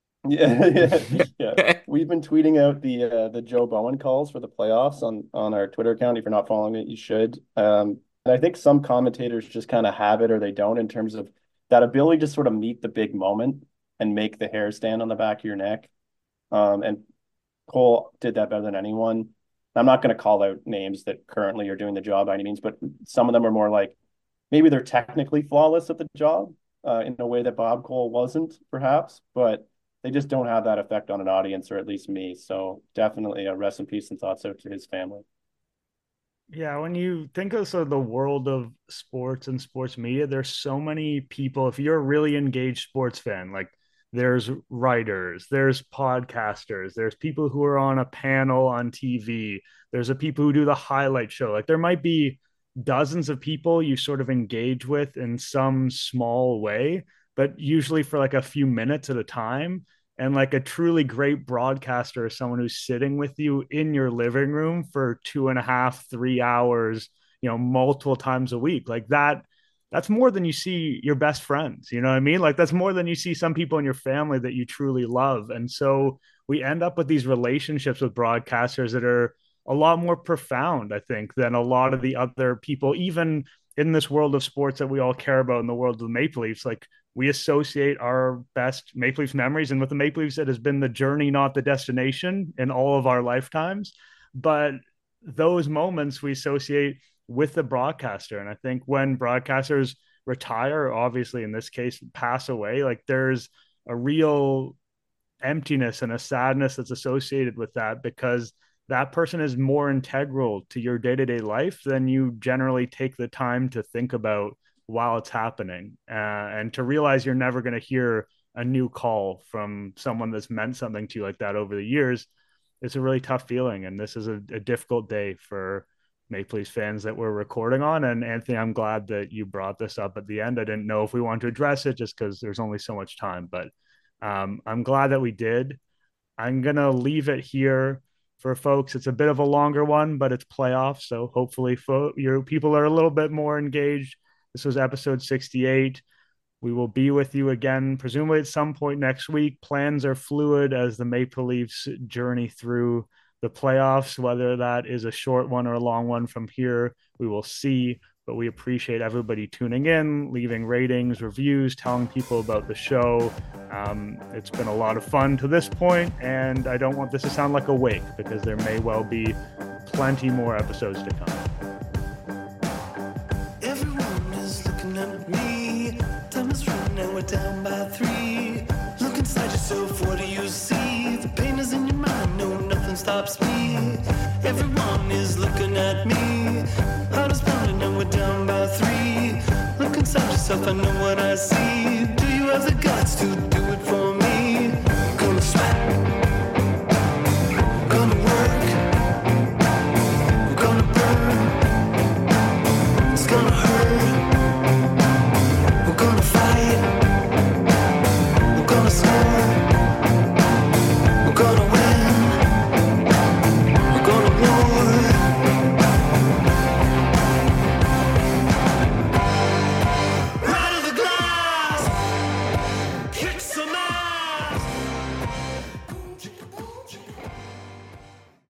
D: yeah. We've been tweeting out the Joe Bowen calls for the playoffs on our Twitter account. If you're not following it, you should. And I think some commentators just kind of have it or they don't in terms of that ability to sort of meet the big moment and make the hair stand on the back of your neck. And Cole did that better than anyone. I'm not going to call out names that currently are doing the job by any means, but some of them are more like maybe they're technically flawless at the job in a way that Bob Cole wasn't, perhaps, but they just don't have that effect on an audience, or at least me. So definitely a rest in peace and thoughts out to his family.
C: Yeah, when you think of sort of the world of sports and sports media, there's so many people. If you're a really engaged sports fan, like there's writers, there's podcasters, there's people who are on a panel on TV, there's a people who do the highlight show. Like there might be dozens of people you sort of engage with in some small way, but usually for like a few minutes at a time. And like a truly great broadcaster is someone who's sitting with you in your living room for 2.5, 3 hours, multiple times a week. Like that's more than you see your best friends. You know what I mean? Like that's more than you see some people in your family that you truly love. And so we end up with these relationships with broadcasters that are a lot more profound, I think, than a lot of the other people, even in this world of sports that we all care about in the world of the Maple Leafs. Like we associate our best Maple Leafs memories, and with the Maple Leafs, it has been the journey, not the destination, in all of our lifetimes. But those moments we associate with the broadcaster. And I think when broadcasters retire, obviously in this case, pass away, like there's a real emptiness and a sadness that's associated with that, because that person is more integral to your day-to-day life than you generally take the time to think about while it's happening, and to realize you're never going to hear a new call from someone that's meant something to you like that over the years. It's a really tough feeling, and this is a difficult day for Maple Leafs fans that we're recording on. And Anthony, I'm glad that you brought this up at the end. I didn't know if we wanted to address it just because there's only so much time, but I'm glad that we did. I'm going to leave it here for folks. It's a bit of a longer one, but it's playoffs, so hopefully your people are a little bit more engaged. This was episode 68. We will be with you again, presumably at some point next week. Plans are fluid as the Maple Leafs journey through the playoffs. Whether that is a short one or a long one from here, we will see. But we appreciate everybody tuning in, leaving ratings, reviews, telling people about the show. It's been a lot of fun to this point, and I don't want this to sound like a wake, because there may well be plenty more episodes to come.
F: Everyone is looking at me. Time is running and we're down by 3. Look inside yourself, what do you see? The pain is in your mind, no, nothing stops me. Everyone is looking at me. Heart is pounding and we're down by 3. Look inside yourself, I know what I see.